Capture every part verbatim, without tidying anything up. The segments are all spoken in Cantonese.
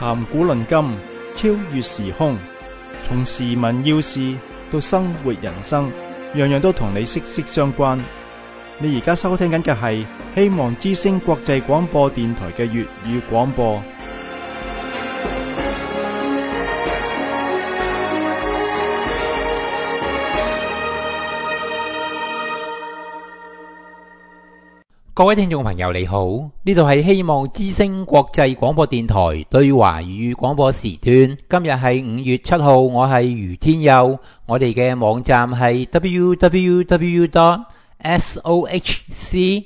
談古論今，超越時空，從時聞要事到生活人生，樣樣都同你息息相關。你而家收聽緊嘅係希望之聲國際廣播電台嘅粵語廣播。 各位聽眾朋友你好，呢度係希望之聲國際廣播電台對華語廣播時段。今日係五月七號，我係余天佑。我哋嘅網站係 double-u double-u double-u dot sohcradio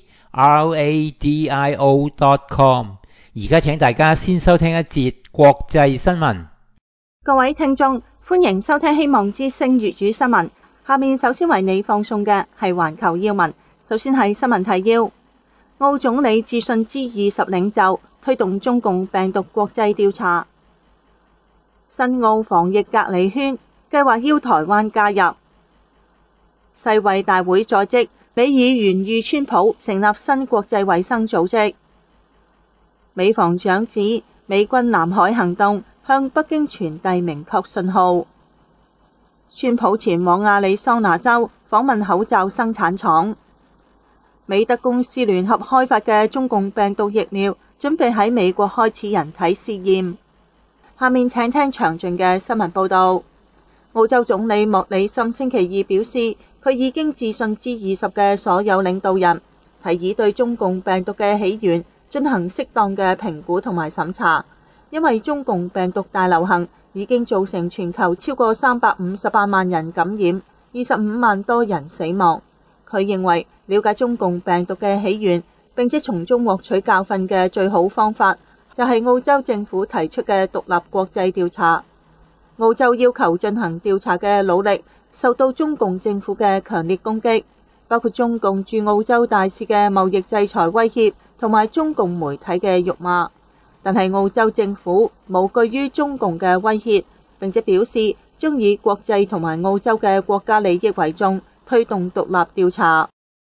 dot com。而家請大家先收聽一節國際新聞。 各位聽眾，歡迎收聽希望之聲粵語新聞。下面首先為你放送嘅係環球要聞。首先係新聞提要。澳總理致信 G 二十領袖，推動中共病毒國際調查。新澳防疫隔離圈計劃邀台灣加入。世衛大會在即，美議員籲川普成立新國際衛生組織。美防長指美軍南海行動向北京傳遞明確信號。川普前往亞利桑那州訪問口罩生產廠。美德公司聯合開發嘅中共病毒疫苗準備喺美國開始人體試驗。下面請聽詳盡嘅新聞報道。澳洲總理莫里森星期二表示，佢已經致信 G 二十嘅所有領導人，提議對中共病毒嘅起源進行適當嘅評估同埋審查，因為中共病毒大流行已經造成全球超過三百五十八萬人感染，二十五萬多人死亡。佢認為了解中共病毒嘅起源，並且從中獲取教訓嘅最好方法，就係澳洲政府提出嘅獨立國際調查。澳洲要求進行調查嘅努力受到中共政府嘅強烈攻擊，包括中共駐澳洲大使嘅貿易制裁威脅同埋中共媒體嘅辱罵。但係澳洲政府無懼於中共嘅威脅，並且表示將以國際同埋澳洲嘅國家利益為重，推動獨立調查。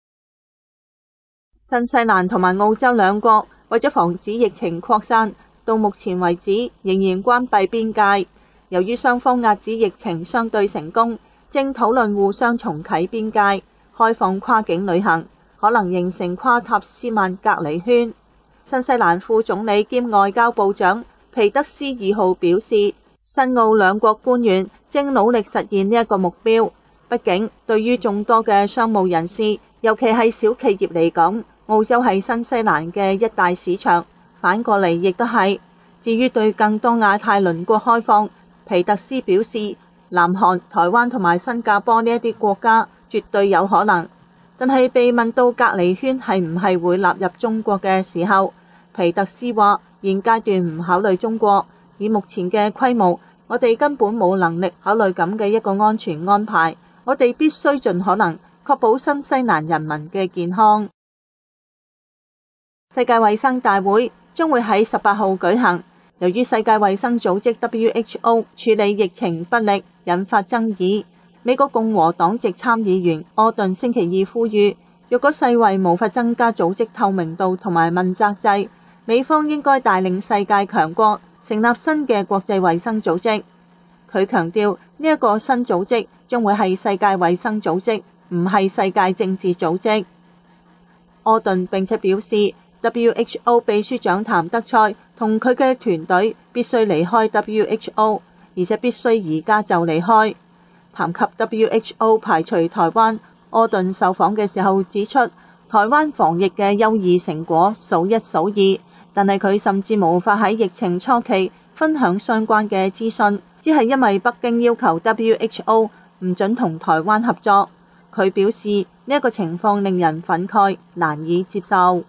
新西蘭同埋澳洲兩國為咗防止疫情擴散，到目前為止仍然關閉邊界。由於雙方壓止疫情相對成功，正討論互相重啟邊界，開放跨境旅行，可能形成跨塔斯曼隔離圈。新西蘭副總理兼外交部長皮德斯二號表示，新澳兩國官員正努力實現呢一個目標。畢竟，對於眾多嘅商務人士，尤其係小企業嚟講，澳洲係新西蘭嘅一大市場，反過嚟亦都係。至於對更多亞太鄰國開放，皮特斯表示，南韓、台灣同埋新加坡呢一啲國家絕對有可能。但係被問到隔離圈係唔係會納入中國嘅時候，皮特斯話現階段唔考慮中國，以目前嘅規模，我哋根本冇能力考慮咁嘅一個安全安排。我哋必須盡可能確保新西蘭人民嘅健康。世界衛生大會將會喺十八號舉行。由於世界衛生組織 W H O 處理疫情不力，引發爭議，美國共和黨籍參議員柯頓星期二呼籲，若果世衛無法增加組織透明度同埋問責制，美方應該帶領世界強國成立新嘅國際衛生組織。佢強調呢一個新組織將會係世界衛生組織，唔係世界政治組織。柯頓並且表示 W H O 秘書長譚德塞同佢嘅團隊必須離開 W H O， 而且必須而家就離開。談及 W H O 排除台灣，柯頓受訪嘅時候指出，台灣防疫嘅優異成果數一數二，但係佢甚至無法喺疫情初期分享相關嘅資訊，只係因為北京要求 W H O 唔准同台灣合作。佢表示呢一個情況令人憤慨，難以接受。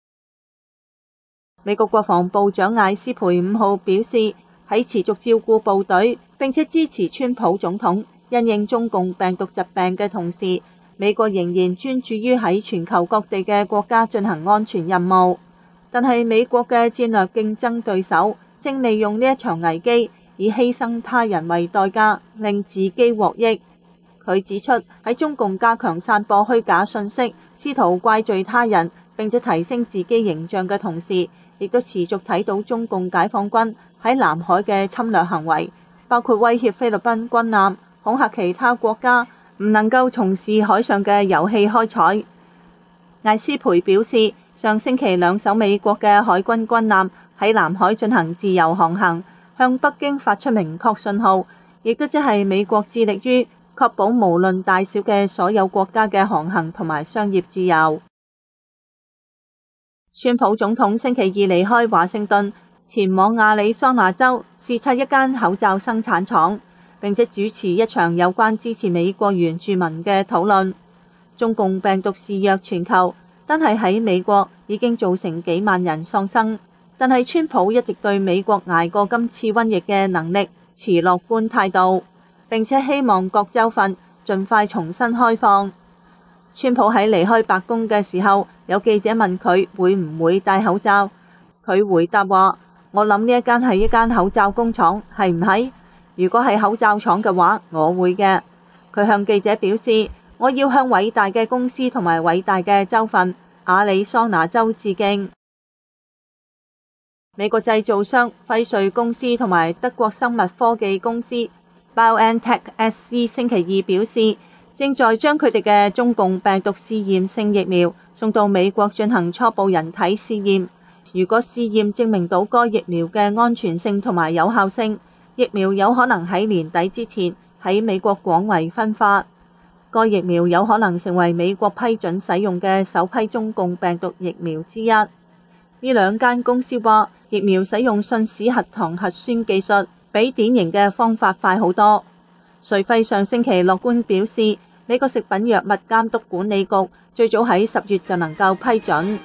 美國國防部長艾斯培五號表示，喺持續照顧部隊並且支持川普總統因應中共病毒疾病嘅同時，美國仍然專注於喺全球各地嘅國家進行安全任務。但係美國嘅戰略競爭對手正利用呢一場危機，以犧牲他人為代價，令自己獲益。佢指出，喺中共加強散播虛假信息，試圖怪罪他人並且提升自己形象嘅同時，亦都持續睇到中共解放軍喺南海嘅侵略行為，包括威脅菲律賓軍艦、恐嚇其他國家唔能夠從事海上嘅油氣開採。艾斯培表示，上星期兩艘美國嘅海軍軍艦喺南海進行自由航行，向北京發出明確信號，亦都即係美國致力於確保無論大小嘅所有國家嘅航行同埋商業自由。川普總統星期二離開華盛頓，前往亞利桑那州視察一間口罩生產廠，並且主持一場有關支持美國原住民嘅討論。中共病毒肆虐全球，單係喺美國已經造成幾萬人喪生，但係川普一直對美國捱過今次瘟疫嘅能力持樂觀態度，並且希望各州份盡快重新開放。川普喺離開白宮嘅時候，有記者問佢會唔會戴口罩，佢回答話：我諗呢一間係一間口罩工廠，係唔係？如果係口罩廠嘅話，我會嘅。佢向記者表示：我要向偉大嘅公司同埋偉大嘅州份亞利桑那州致敬。美國製造商輝瑞公司同埋德國生物科技公司 BioNTech S C 星期二表示，正在將佢哋嘅中共病毒試驗性疫苗送到美國進行初步人體試驗。如果試驗證明到該疫苗嘅安全性同埋有效性，疫苗有可能喺年底之前喺美國廣為分發。該疫苗有可能成為美國批准使用嘅首批中共病毒疫苗之一。呢兩間公司話，疫苗使用信使核糖核酸技術，比典型嘅方法快好多。瑞輝上星期樂觀表示，美國食品藥物監督管理局最早喺十月就能夠批准。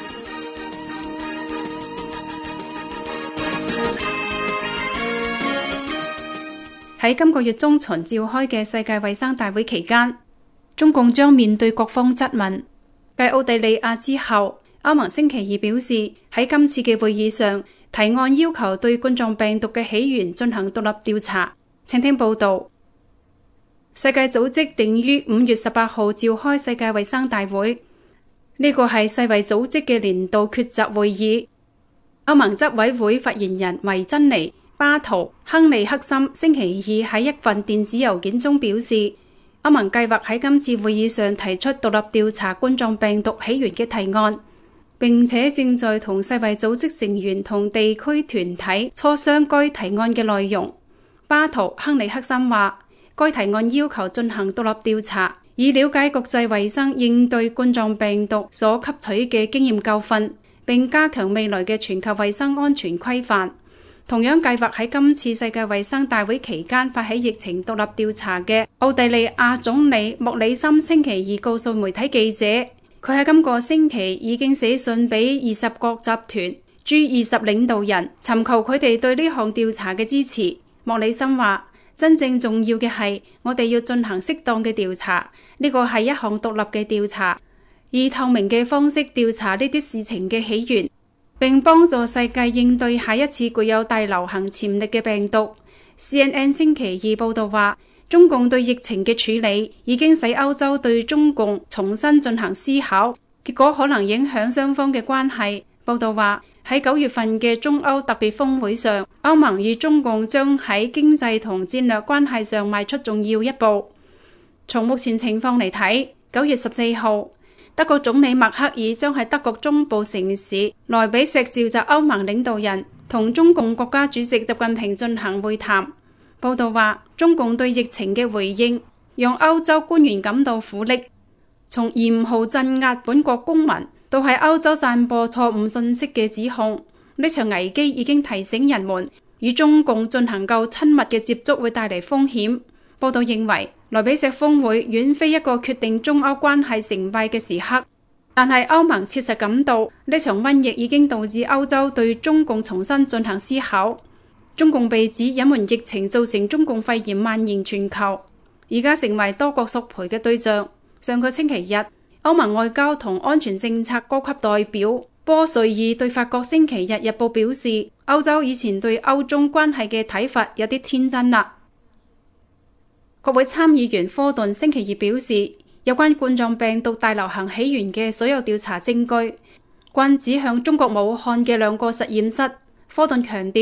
喺今個月中旬召開嘅世界衛生大會期間，中共將面對各方質問。繼奧地利亞之後，歐盟星期二表示喺今次嘅會議上提案要求對冠狀病毒嘅起源進行獨立調查。請聽報道。世界組織定於五月十八號召開世界衛生大會，呢個係世衛組織嘅年度抉擇會議。歐盟執委會發言人維珍妮巴圖亨利克森星期二喺一份電子郵件中表示，歐盟計劃喺今次會議上提出獨立調查冠狀病毒起源嘅提案，並且正在同世衛組織成員同地區團體磋商該提案嘅內容。巴圖亨利克森話，該提案要求進行獨立調查，以了解國際衛生應對冠狀病毒所吸取嘅經驗教訓，並加強未來嘅全球衛生安全規範。同樣計劃喺今次世界衛生大會期間發起疫情獨立調查嘅奧地利亞總理莫里森星期二告訴媒體記者，佢喺今個星期已經寫信俾二十國集團 G 二十領導人，尋求佢哋對呢項調查嘅支持。莫里森話，真正重要嘅係我哋要進行適當嘅調查，呢個係一項獨立嘅調查，以透明嘅方式調查呢啲事情嘅起源，並幫助世界應對下一次具有大流行潛力嘅病毒。C N N 星期二報道話，中共對疫情嘅處理已經使歐洲對中共重新進行思考，結果可能影響雙方嘅關係。報道話，喺九月份嘅中歐特別峰會上，歐盟與中共將喺經濟同戰略關係上邁出重要一步。從目前情況嚟睇，九月十四號，德國總理默克爾將喺德國中部城市萊比錫召集歐盟領導人同中共國家主席習近平進行會談。報道話，中共對疫情嘅回應讓歐洲官員感到苦力，從嚴酷鎮壓本國公民到喺歐洲散播錯誤信息嘅指控，呢場危機已經提醒人們與中共進行夠親密嘅接觸會帶嚟風險。報道認為，萊比錫峰會遠非一個決定中歐關係成敗嘅時刻，但係歐盟切實感到呢場瘟疫已經導致歐洲對中共重新進行思考。中共被指隱瞞疫情造成中共肺炎蔓延全球，而家成為多國索賠嘅對象。上個星期日，歐盟外交同安全政策高級代表波瑞爾對法國星期日日報表示，歐洲以前對歐中關係嘅睇法有啲天真啦。國會參議員科頓星期二表示，有關冠狀病毒大流行起源嘅所有調查證據均指向中國武漢嘅兩個實驗室。科頓強調，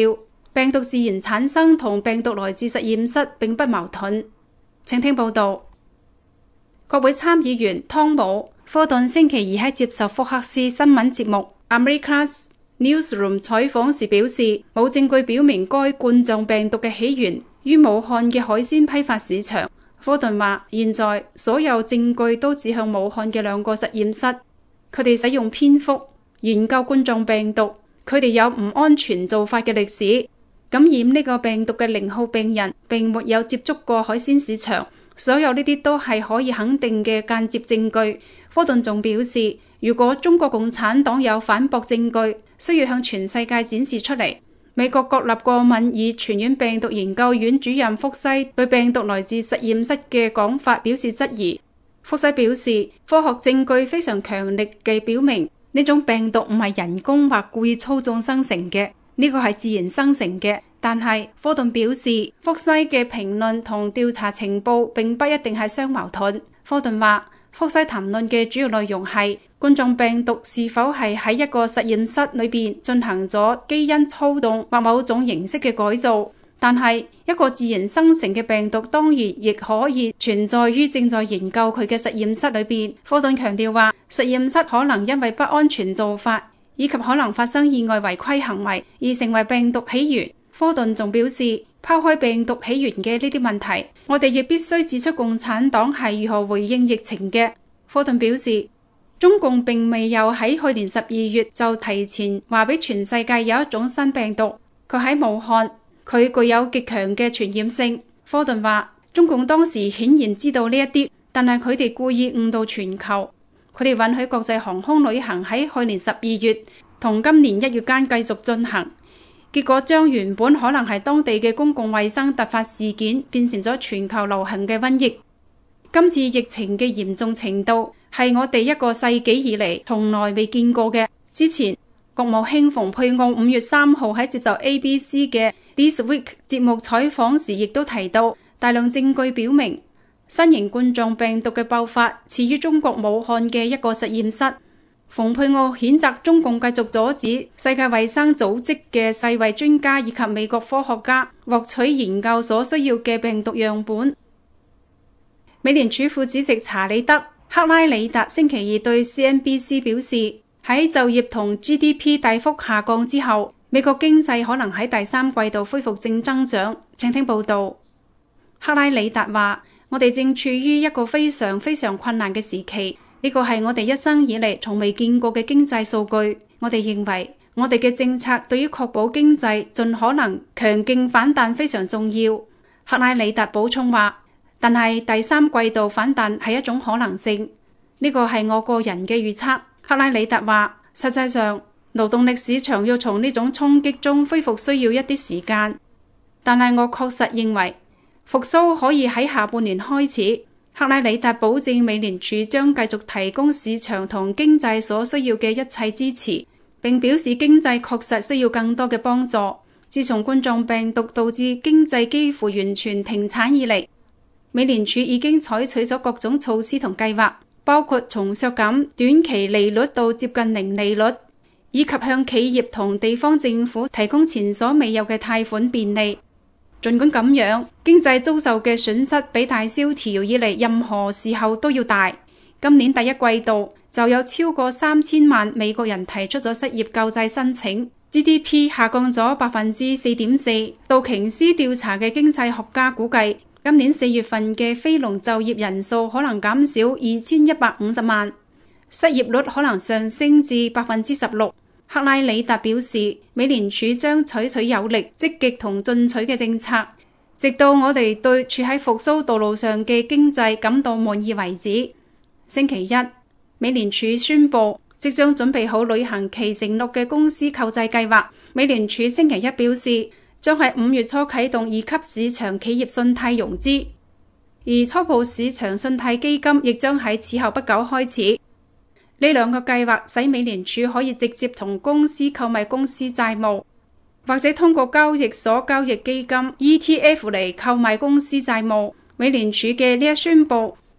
病毒自然產生同病毒來自實驗室並不矛盾。請聽報道。國會參議員湯姆·科頓星期二喺接受福克斯新聞節目 America's Newsroom 採訪時表示，冇證據表明該冠狀病毒嘅起源於武漢嘅海鮮批發市場。科頓話：現在所有證據都指向武漢嘅兩個實驗室，佢哋使用蝙蝠研究冠狀病毒，佢哋有唔安全做法嘅歷史。感染呢個病毒嘅零號病人並沒有接觸過海鮮市場，所有呢啲都係可以肯定嘅間接證據。科頓仲表示，如果中國共產黨有反駁證據，需要向全世界展示出嚟。美國國立過敏與傳染病毒研究院主任福西對病毒來自實驗室嘅講法表示質疑。福西表示，科學證據非常強力地表明呢種病毒唔係人工或故意操縱生成嘅，呢個係自然生成嘅。但係科頓表示，福西嘅評論同調查情報並不一定係相矛盾。科頓話，福西談論嘅主要內容係冠狀病毒是否係喺一個實驗室裏邊進行咗基因操縱或某種形式嘅改造，但係一個自然生成嘅病毒當然亦可以存在於正在研究佢嘅實驗室裏邊。科頓強調話，實驗室可能因為不安全做法以及可能發生意外違規行為而成為病毒起源。科頓仲表示，拋開病毒起源嘅呢啲問題，我哋亦必須指出共產黨係如何回應疫情嘅。科頓表示，中共並未有喺去年十二月就提前話俾全世界有一種新病毒，佢喺武漢，佢具有極強嘅傳染性。科頓話，中共當時顯然知道呢一啲，但係佢哋故意誤導全球，佢哋允許國際航空旅行喺去年十二月同今年一月間繼續進行。結果將原本可能係當地嘅公共衛生突發事件變成咗全球流行嘅瘟疫。今次疫情嘅嚴重程度係我哋一個世紀以嚟從來未見過嘅。之前國務卿蓬佩奧五月三號喺接受 A B C 嘅 This Week 節目採訪時，亦都提到大量證據表明新型冠狀病毒嘅爆發始於中國武漢嘅一個實驗室。蓬佩奧譴責中共繼續阻止世界衛生組織嘅世衛專家以及美國科學家獲取研究所需要嘅病毒樣本。美聯儲副主席查理德·克拉里達星期二對 C N B C 表示，喺就業同 G D P 大幅下降之後，美國經濟可能喺第三季度恢復正增長。請聽報道。克拉里達話：我哋正處於一個非常非常困難嘅時期。呢個係我哋一生以嚟從未見過嘅經濟數據。我哋認為我哋嘅政策對於確保經濟盡可能強勁反彈非常重要。克拉里達補充話，但係第三季度反彈係一種可能性。呢個係我個人嘅預測。克拉里達話，實際上勞動力市場要從呢種衝擊中恢復需要一啲時間，但係我確實認為復甦可以喺下半年開始。克拉里達保證美聯儲將繼續提供市場同經濟所需要嘅一切支持，並表示經濟確實需要更多嘅幫助。自從冠狀病毒導致經濟幾乎完全停產以嚟，美聯儲已經採取咗各種措施同計劃，包括從削減短期利率到接近零利率，以及向企業同地方政府提供前所未有嘅貸款便利。儘管咁樣，經濟遭受嘅損失比大蕭條以嚟任何時候都要大。今年第一季度就有超過三千萬美國人提出咗失業救濟申請 ，G D P 下降咗百分之四點四。道瓊斯調查嘅經濟學家估計，今年四月份嘅非農就業人數可能減少二千一百五十萬，失業率可能上升至百分之十六。克拉里達表示，美聯儲將採取有力、積極同進取嘅政策，直到我哋對處喺復甦道路上嘅經濟感到滿意為止。星期一，美聯儲宣布即將準備好履行其承諾嘅公司購債計劃。美聯儲星期一表示，將喺五月初啟動二級市場企業信貸融資，而初步市場信貸基金亦將喺此後不久開始。呢兩個計劃使美聯儲可以直接同公司購買公司債務，或者通過交易所交易基金 E T F 嚟購買公司債務。美聯儲嘅呢一宣佈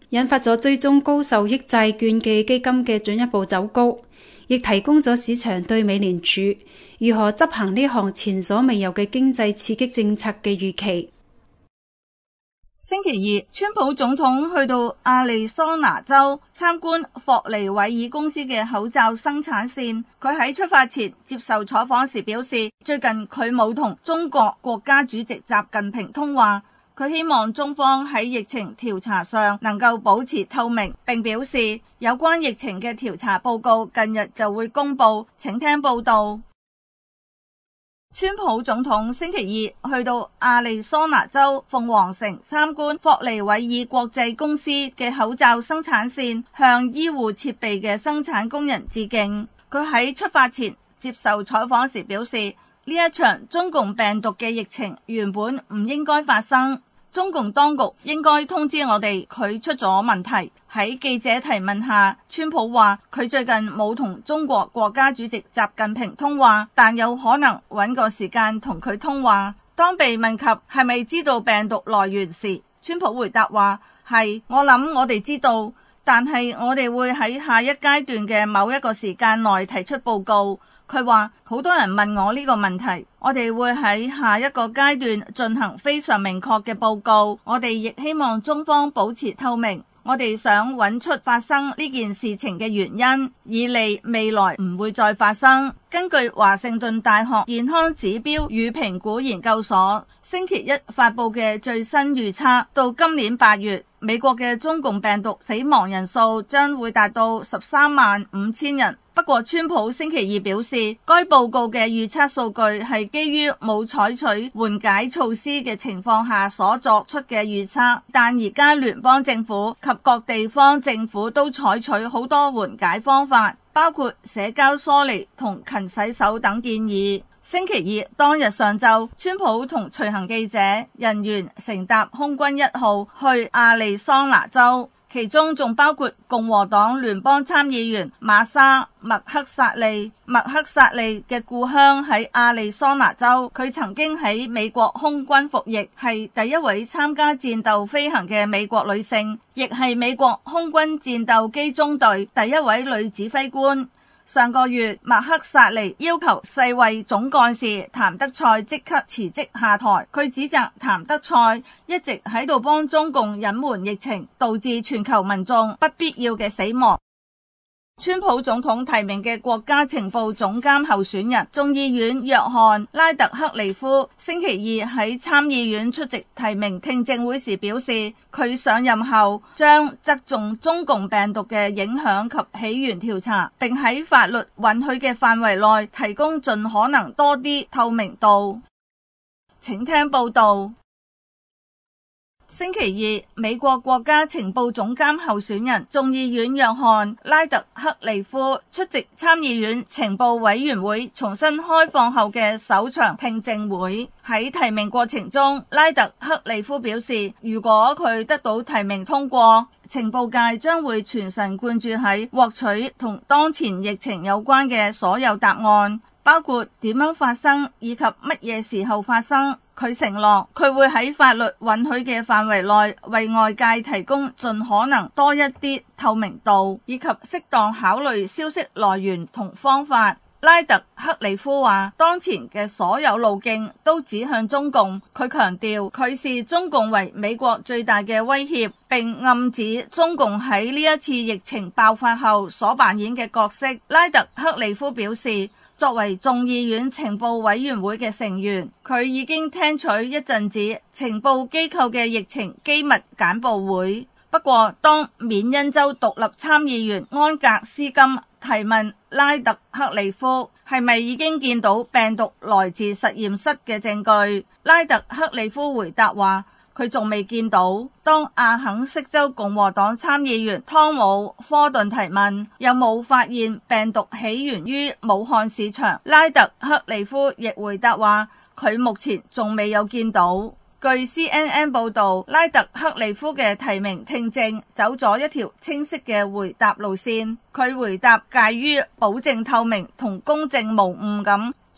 引發咗追蹤高收益債券嘅基金嘅進一步走高，亦提供咗市場對美聯儲如何執行呢項前所未有嘅經濟刺激政策嘅預期。 星期二，川普總統去到亞利桑那州參觀霍尼韋爾公司嘅口罩生產線。佢喺出發前接受採訪時表示，最近佢冇同中國國家主席習近平通話。佢希望中方喺疫情調查上能夠保持透明，並表示有關疫情嘅調查報告近日就會公布，請聽報道。川普總統星期二去到亞利桑那州鳳凰城參觀霍尼韋爾國際公司嘅口罩生產線，向醫護設備嘅生產工人致敬。佢喺出發前接受採訪時表示，呢一場中共病毒嘅疫情原本唔應該發生，中共當局應該通知我哋佢出咗問題。喺記者提問下，川普話佢最近冇同中國國家主席習近平通話，但有可能揾個時間同佢通話。當被問及係咪知道病毒來源時，川普回答話係，我諗我哋知道，但係我哋會喺下一階段嘅某一個時間內提出報告。佢話好多人問我呢個問題，我哋會喺下一個階段進行非常明確嘅報告。我哋亦希望中方保持透明。我哋想揾出發生呢件事情嘅原因，以利未來唔會再發生。根據華盛頓大學健康指標與評估研究所星期一發佈嘅最新預測，到今年八月，美國嘅中共病毒死亡人數將會達到十三萬五千人。不過川普星期二表示，該報告嘅預測數據係基於冇採取緩解措施嘅情況下所作出嘅預測，但而家聯邦政府及各地方政府都採取好多緩解方法，包括社交疏離同勤洗手等建議。星期二當日上晝，川普同隨行記者人員乘搭空軍一號去亞利桑那州，其中仲包括共和黨聯邦參議員瑪莎麥克薩利。麥克薩利嘅故鄉喺亞利桑那州，佢曾經喺美國空軍服役，係第一位參加戰鬥飛行嘅美國女性，亦係美國空軍戰鬥機中隊第一位女指揮官。上個月，麥克薩利要求世衛總幹事譚德塞即刻辭職下台。佢指責譚德塞一直喺度幫中共隱瞞疫情，導致全球民眾不必要嘅死亡。川普總統提名嘅國家情報總監候選人眾議院約翰拉特克利夫星期二喺參議院出席提名聽證會時表示，佢上任後將側重中共病毒嘅影響及起源調查，並喺法律允許嘅範圍內提供盡可能多啲透明度。請聽報道。星期二，美國國家情報總監候選人眾議院約翰拉特克利夫出席參議院情報委員會重新開放後嘅首場聽證會。喺提名過程中，拉特克利夫表示，如果佢得到提名通過，情報界將會全神貫注喺獲取同當前疫情有關嘅所有答案，包括點樣發生以及乜嘢時候發生。佢承諾佢會喺法律允許嘅範圍內為外界提供盡可能多一啲透明度，以及適當考慮消息來源同方法。拉特克利夫話，當前嘅所有路徑都指向中共。佢強調佢視中共為美國最大嘅威脅，並暗指中共喺呢一次疫情爆發後所扮演嘅角色。拉特克利夫表示，作為眾議院情報委員會嘅成員，佢已經聽取一陣子情報機構嘅疫情機密簡報會。不過，當緬因州獨立參議員安格斯金提問拉特克利夫係咪已經見到病毒來自實驗室嘅證據，拉特克利夫回答話，佢仲未見到。當阿肯色州共和黨參議員湯姆科頓提問有冇發現病毒起源於武漢市場，拉特克利夫亦回答話佢目前仲未有見到。據 C N N 報道，拉特克利夫嘅提名聽證走咗一條清晰嘅回答路線，佢回答介於保證透明同公正無誤咁，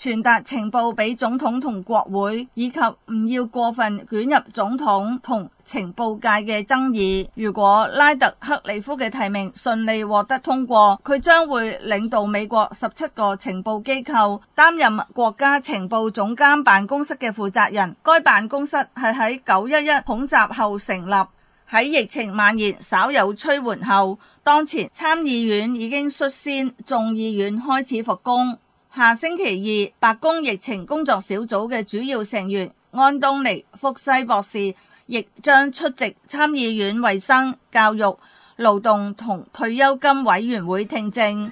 傳達情報俾總統同國會，以及唔要過分捲入總統同情報界嘅爭議。如果拉特克里夫嘅提名順利獲得通過，佢將會領導美國十七個情報機構，擔任國家情報總監辦公室嘅負責人。該辦公室係喺九一一恐襲後成立，喺疫情蔓延稍有趨緩後，當前參議院已經率先眾議院開始復工。下星期二，白宮疫情工作小組嘅主要成員安東尼福西博士亦將出席參議院衛生、教育、勞動同退休金委員會聽證。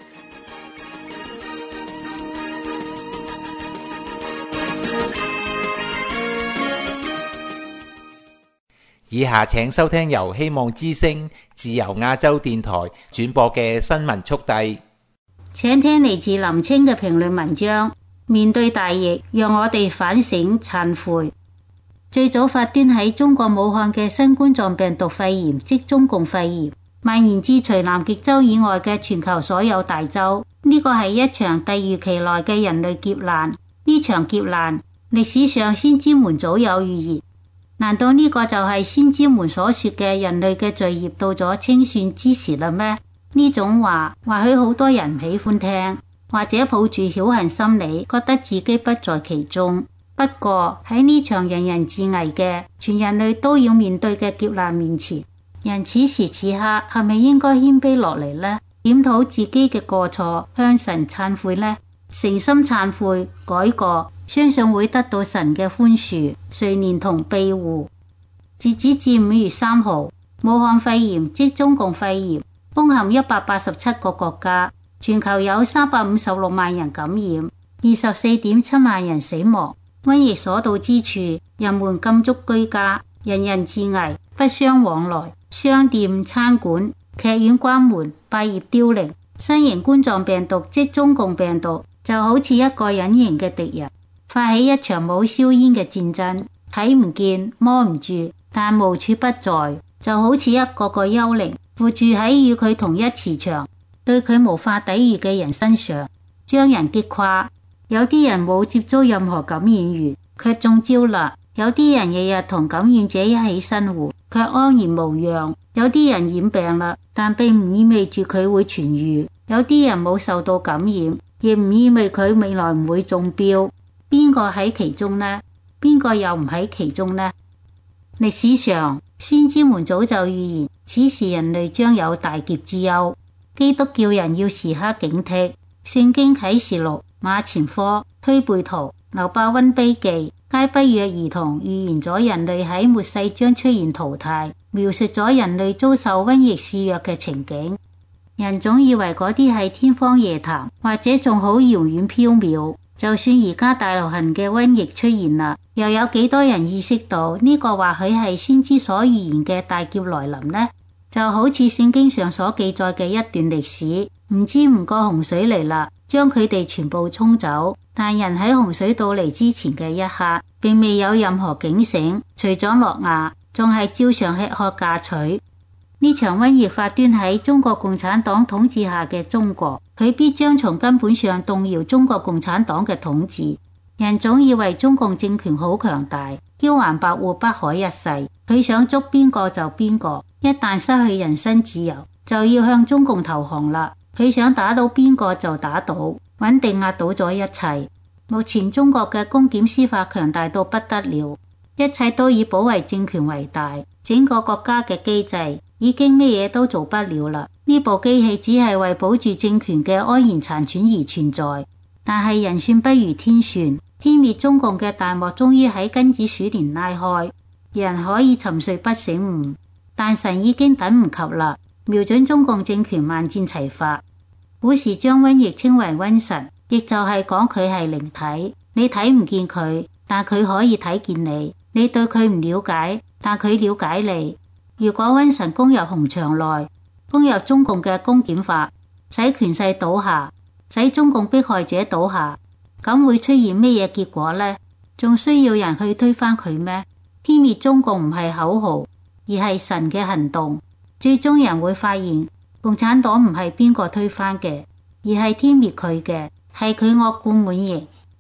以下請收聽由希望之聲自由亞洲電台轉播嘅新聞速遞。 請聽嚟自林清嘅評論文章。面對大疫，讓我哋反省懺悔。最早發端喺中國武漢嘅新冠狀病毒肺炎，即中共肺炎，蔓延至除南極洲以外嘅全球所有大洲。呢個係一場突如其來嘅人類劫難。呢場劫難，歷史上先知們早有預言。難道呢個就係先知們所說嘅人類嘅罪孽到咗清算之時啦咩？呢種話或許好多人唔喜歡聽，或者抱住僥倖心理，覺得自己不在其中。不過喺呢場人人自危嘅全人類都要面對嘅劫難面前，人此時此刻係咪應該謙卑落嚟呢？檢討自己嘅過錯，向神懺悔呢？誠心懺悔改過，相信會得到神嘅寬恕、垂憐同庇護。截止至五月三號，武漢肺炎即中共肺炎風行一百八十七個國家，全球有三百五十六萬人感染，二十四點七萬人死亡。瘟疫所到之處，人們禁足居家，人人自危，不相往來，商店、餐館、劇院關門，百業凋零。新型冠狀病毒即中共病毒就好似一個隱形嘅敵人，發起一場冇硝煙嘅戰爭，睇唔見摸唔住，但無處不在，就好似一個個幽靈附住喺與佢同一磁場，對佢無法抵禦嘅人身上，將人擊垮。有啲人冇接觸任何感染源，卻中招啦；有啲人日日同感染者一起生活，卻安然無恙。有啲人染病啦，但並唔意味住佢會痊癒。有啲人冇受到感染，亦唔意味佢未來唔會中標。邊個喺其中呢？邊個又唔喺其中呢？歷史上先知們早就預言，此時人類將有大劫之憂。基督教人要時刻警惕。聖經啟示錄、馬前科、推背圖、劉伯溫碑記皆不約而同預言咗人類喺末世將出現淘汰，描述咗人類遭受瘟疫肆虐嘅情景。人總以為嗰啲係天方夜譚，或者仲好遙遠縹緲。就算而家大流行嘅瘟疫出現啦，又有幾多人意識到呢個或許係先知所預言嘅大劫來臨呢？就好似聖經上所記載嘅一段歷史，唔知唔覺洪水嚟啦，將佢哋全部沖走。但人喺洪水到嚟之前嘅一刻，並未有任何警醒，除咗諾亞，仲係照常吃喝嫁娶。呢場瘟疫發端喺中國共產黨統治下嘅中國，佢必將從根本上動搖中國共產黨嘅統治。人總以為中共政權好強大，驕橫跋扈不可一世，佢想捉邊個就邊個，一旦失去人身自由，就要向中共投降啦。佢想打倒邊個就打倒，穩定壓倒咗一切。目前中國嘅公檢司法強大到不得了，一切都以保衛政權為大，整個國家嘅機制已經咩嘢都做不了啦。呢部機器只係為保住政權嘅安然殘喘而存在。但係人算不如天算，天滅中共嘅大幕終於喺庚子鼠年拉開，人可以沉睡不醒悟，但神已經等唔及啦，瞄準中共政權萬箭齊發。古時將瘟疫稱為瘟神，亦就係講佢係靈體，你睇唔見佢，但佢可以睇見你。你對佢唔了解，但佢了解你。如果瘟神攻入紅牆內，攻入中共嘅公檢法，使權勢倒下，使中共迫害者倒下，咁會出現咩嘢結果呢？仲需要人去推翻佢咩？天滅中共唔係口號，而係神嘅行動。最終人會發現，共產黨唔係邊個推翻嘅，而係天滅佢嘅，係佢惡貫滿盈，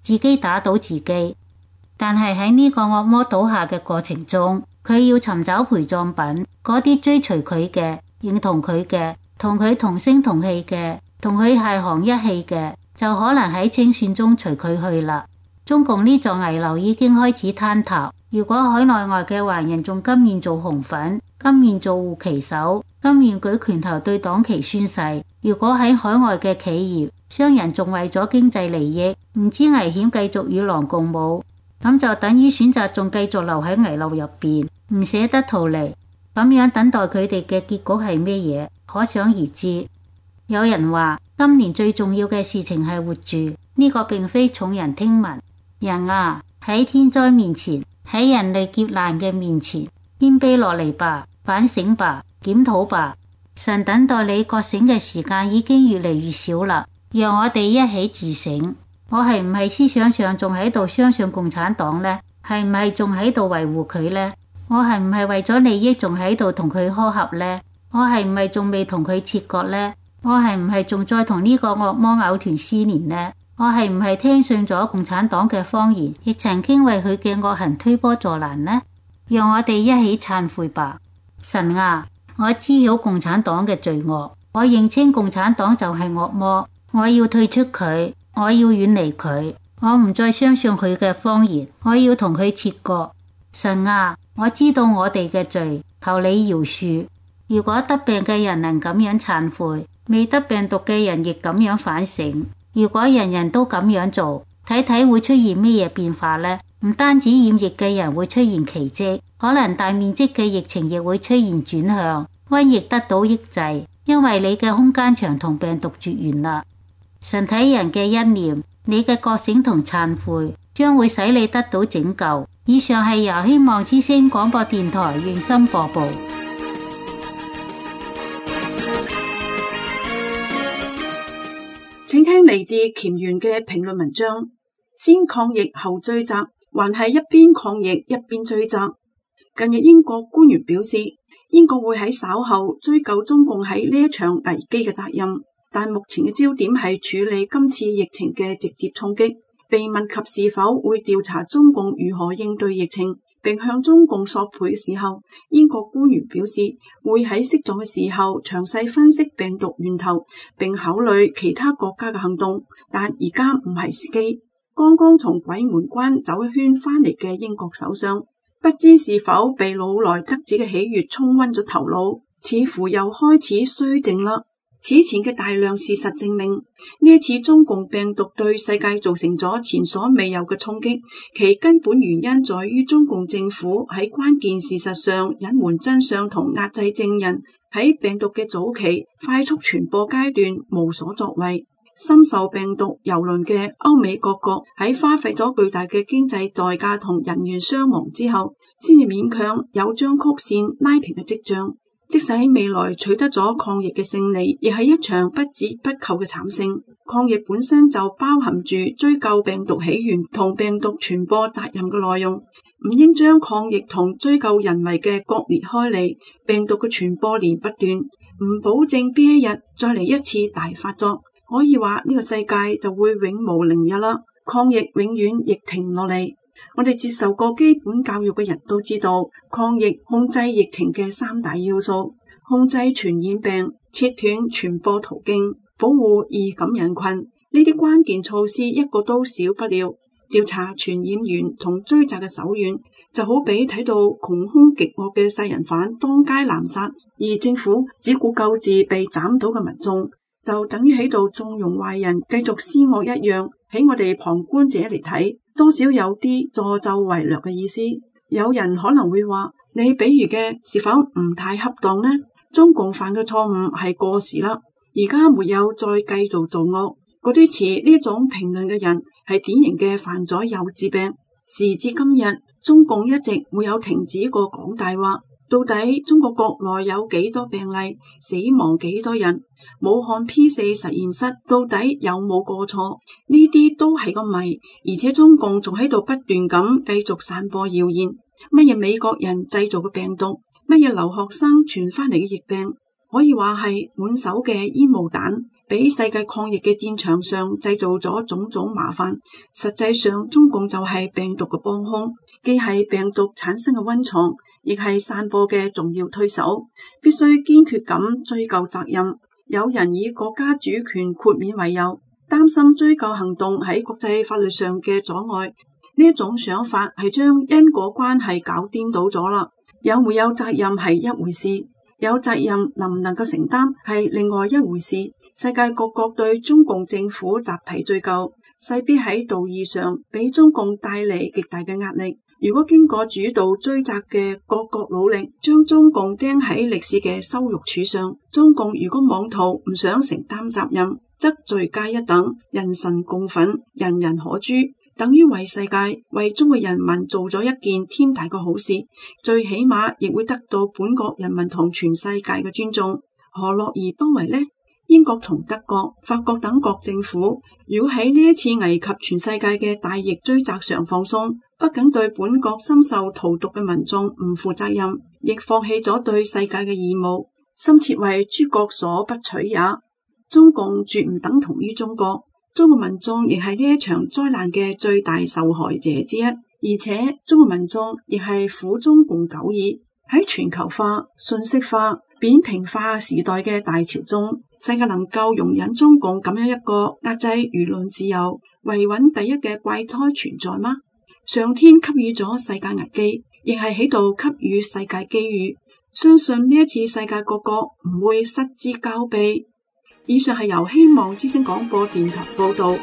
自己打倒自己。但係喺呢個惡魔倒下嘅過程中，佢要尋找陪葬品，嗰啲追隨佢嘅、認同佢嘅、同佢同聲同氣嘅、同佢係行一氣嘅，就可能喺清算中隨佢去啦。中共呢座危樓已經開始坍塌，如果海內外嘅華人仲甘願做紅粉，甘願做護旗手，甘願舉拳頭對黨旗宣誓，如果喺海外嘅企業、商人仲為咗經濟利益，唔知危險繼續與狼共舞，咁就等於選擇仲繼續留喺危樓入邊，唔捨得逃離，咁樣等待佢哋嘅結局係咩嘢？可想而知。有人話今年最重要嘅事情係活住，呢個並非駭人聽聞。人啊，喺天災面前，喺人類劫難嘅面前，謙卑落嚟吧，反省吧，檢討吧。神等待你覺醒嘅時間已經越嚟越少啦，讓我哋一起自省。我係唔係思想上仲喺度相信共產黨呢？係唔係仲喺度維護佢呢？我係唔係為咗利益仲喺度同佢苛合呢？我係唔係仲未同佢切割呢？我係唔係仲再同呢個惡魔藕斷絲連呢？我係唔係聽信咗共產黨嘅謊言，亦曾經為佢嘅惡行推波助瀾呢？讓我哋一起懺悔吧。神啊，我知曉共產黨嘅罪惡，我認清共產黨就係惡魔，我要退出佢，我要遠離佢，我唔再相信佢嘅謊言，我要同佢切割。神啊，我知道我哋嘅罪，求你饒恕。如果得病嘅人能咁樣懺悔，未得病毒嘅人亦咁樣反省，如果人人都咁樣做，睇睇會出現咩嘢變化呢？唔單止染疫嘅人會出現奇蹟，可能大面積嘅疫情亦會出現轉向，瘟疫得到抑制，因為你嘅空間場同病毒絕緣啦。神體人嘅恩念，你嘅覺醒同懺悔，將會使你得到拯救。以上係由希望之聲廣播電台用心播報。 請聽嚟自黔源嘅評論文章，先抗疫後追責，還係一邊抗疫一邊追責。近日英國官員表示，英國會喺稍後追究中共喺呢一場危機嘅責任，但目前嘅焦點係處理今次疫情嘅直接衝擊。被問及是否會調查中共如何應對疫情，並向中共索賠嘅時候，英國官員表示會喺適當嘅時候詳細分析病毒源頭，並考慮其他國家嘅行動，但而家唔係時機。剛剛從鬼門關走一圈翻嚟嘅英國首相，不知是否被老來得子嘅喜悅沖昏咗頭腦，似乎又開始衰靜啦。此前嘅大量事實證明，呢一次中共病毒對世界造成咗前所未有嘅衝擊，其根本原因在於中共政府喺關鍵事實上隱瞞真相同壓制證人，喺病毒嘅早期快速傳播階段無所作為。深受病毒蹂躪嘅歐美各國喺花費咗巨大嘅經濟代價同人員傷亡之後，先至勉強有將曲線拉平嘅跡象。即使喺未來取得咗抗疫嘅勝利，亦係一場不折不扣嘅慘勝。抗疫本身就包含住追究病毒起源同病毒傳播責任嘅內容，唔應將抗疫同追究人為嘅割裂開嚟。病毒嘅傳播鏈不斷，唔保證邊一日再嚟一次大發作，可以話呢個世界就會永無寧日啦。抗疫永遠亦停落嚟。我哋接受過基本教育嘅人都知道，抗疫控制疫情嘅三大要素：控制傳染病、切斷傳播途徑、保護易感人群。呢啲關鍵措施一個都少不了。調查傳染源同追責嘅手軟，就好比睇到窮兇極惡嘅殺人犯當街濫殺，而政府只顧救治被斬倒嘅民眾，就等於喺度縱容壞人繼續施惡一樣。喺我哋旁觀者嚟睇，多少有啲助紂為虐嘅意思。有人可能會話，你比喻嘅是否唔太恰當呢？中共犯嘅錯誤係過時啦，而家沒有再繼續做惡。嗰啲持呢種評論嘅人係典型嘅犯咗幼稚病。時至今日，中共一直沒有停止過講大話。到底中國國內有幾多病例，死亡幾多人？武漢 P 四 實驗室到底有冇過錯？呢啲都係個謎，而且中共仲喺度不斷咁繼續散播謠言。乜嘢美國人製造嘅病毒，乜嘢留學生傳翻嚟嘅疫病，可以話係滿手嘅煙霧彈。 俾世界抗疫嘅戰場上製造咗種種麻煩。實際上，中共就係病毒嘅幫兇，既係病毒產生嘅溫床，亦係散播嘅重要推手，必須堅決咁追究責任。有人以國家主權豁免為由，擔心追究行動喺國際法律上嘅阻礙，呢一種想法係將因果關係搞顛倒咗啦。有沒有責任係一回事，有責任能唔能夠承擔係另外一回事。世界各國對中共政府集體追究，勢必喺道義上俾中共帶嚟極大嘅壓力。如果經過主導追責嘅各國努力，將中共釘喺歷史嘅羞辱柱上，中共如果妄圖唔想承擔責任，則罪加一等，人神共憤，人人可誅，等於為世界、為中國人民做咗一件天大嘅好事，最起碼亦會得到本國人民同全世界嘅尊重。何樂而不為呢？英國同德國、法國等國政府，如果喺呢一次危及全世界嘅大疫追責上放鬆，不僅對本國深受荼毒嘅民眾唔負責任，亦放棄咗對世界嘅義務，深切為諸國所不取也。中共絕唔等同於中國，中國民眾亦係呢一場災難嘅最大受害者之一，而且中國民眾亦係苦中共久矣。喺全球化、信息化、扁平化時代嘅大潮中，世界能夠容忍中共咁樣一個壓制輿論自由、維穩第一嘅怪胎存在嗎？上天給予咗世界危機，亦係喺度給予世界機遇。相信呢一次世界各國唔會失之交臂。以上係由希望之聲廣播電台報道。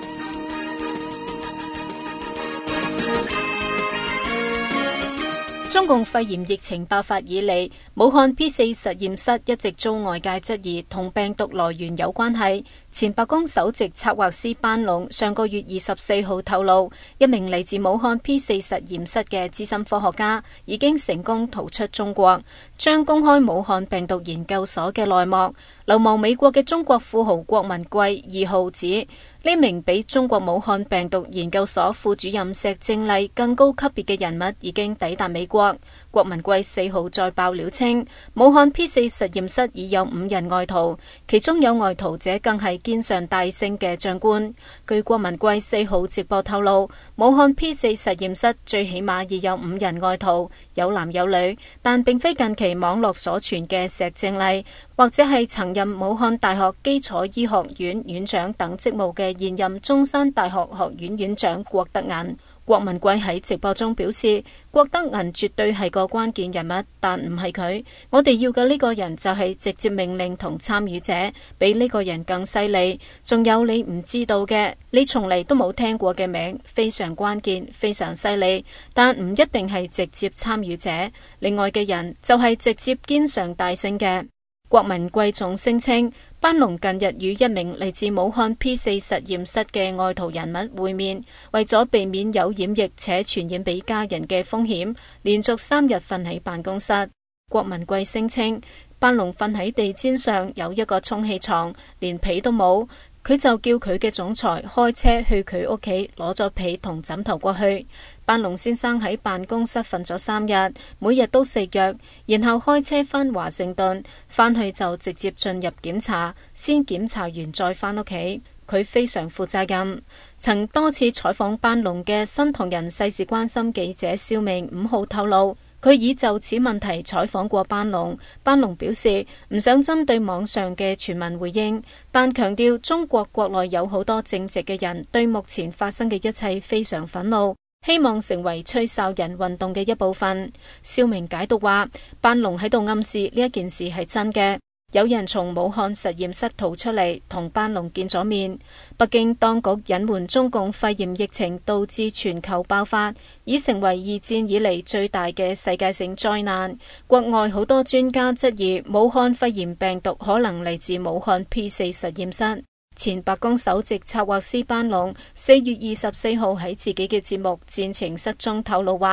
中共肺炎疫情爆發以嚟，武漢 P 四實驗室一直遭外界質疑同病毒來源有關係。前白宮首席策劃師班農上個月二十四號透露，一名嚟自武漢 P 四實驗室嘅資深科學家已經成功逃出中國，將公開武漢病毒研究所嘅內幕。流亡美國嘅中國富豪郭文貴二號指，呢名比中國武漢病毒研究所副主任石正麗更高級別嘅人物已經抵達美國。郭文貴四號再爆料稱，武漢 P 四實驗室已有五人外逃，其中有外逃者更係肩上大星嘅將官。據郭文貴四號直播透露，武漢 P 四實驗室最起碼已有五人外逃，有男有女，但並非近期網絡所傳嘅石正麗，或者係曾任武漢大學基礎醫學院院長等職務嘅現任中山大學學院院長郭德銀。郭文貴喺直播中表示，郭德銀絕對係個關鍵人物，但唔係佢。我哋要嘅呢個人就係直接命令同參與者，比呢個人更犀利。仲有你唔知道嘅，你從嚟都冇聽過嘅名，非常關鍵，非常犀利，但唔一定係直接參與者。另外嘅人就係直接肩上大星嘅。郭文貴仲聲稱，班農近日與一名嚟自武漢 P 四實驗室嘅外逃人物會面，為咗避免有染疫且傳染俾家人嘅風險，連續三日瞓喺辦公室。郭文貴聲稱，班農瞓喺地氈上有一個充氣床，連被都冇。佢就叫佢嘅總裁開車去佢屋企攞咗被同枕頭過去。班農先生喺辦公室瞓咗三日，每日都食藥，然後開車返華盛頓，返去就直接進入檢查，先檢查完再返屋企。佢非常負責任。曾多次採訪班農嘅新唐人世事關心記者肖明五號透露，佢已就此問題採訪過班農，班農表示唔想針對網上嘅傳聞回應，但強調中國國內有好多正直嘅人對目前發生嘅一切非常憤怒，希望成為吹哨人運動嘅一部分。肖明解讀話，班農喺度暗示呢一件事係真嘅。有人從武漢實驗室逃出嚟，同班農見咗面。北京當局隱瞞中共肺炎疫情導致全球爆發，已成為二戰以嚟最大嘅世界性災難。國外好多專家質疑武漢肺炎病毒可能嚟自武漢 P 四實驗室。前白宮首席策劃師班農四月二十四號喺自己嘅節目《戰情室》中透露話，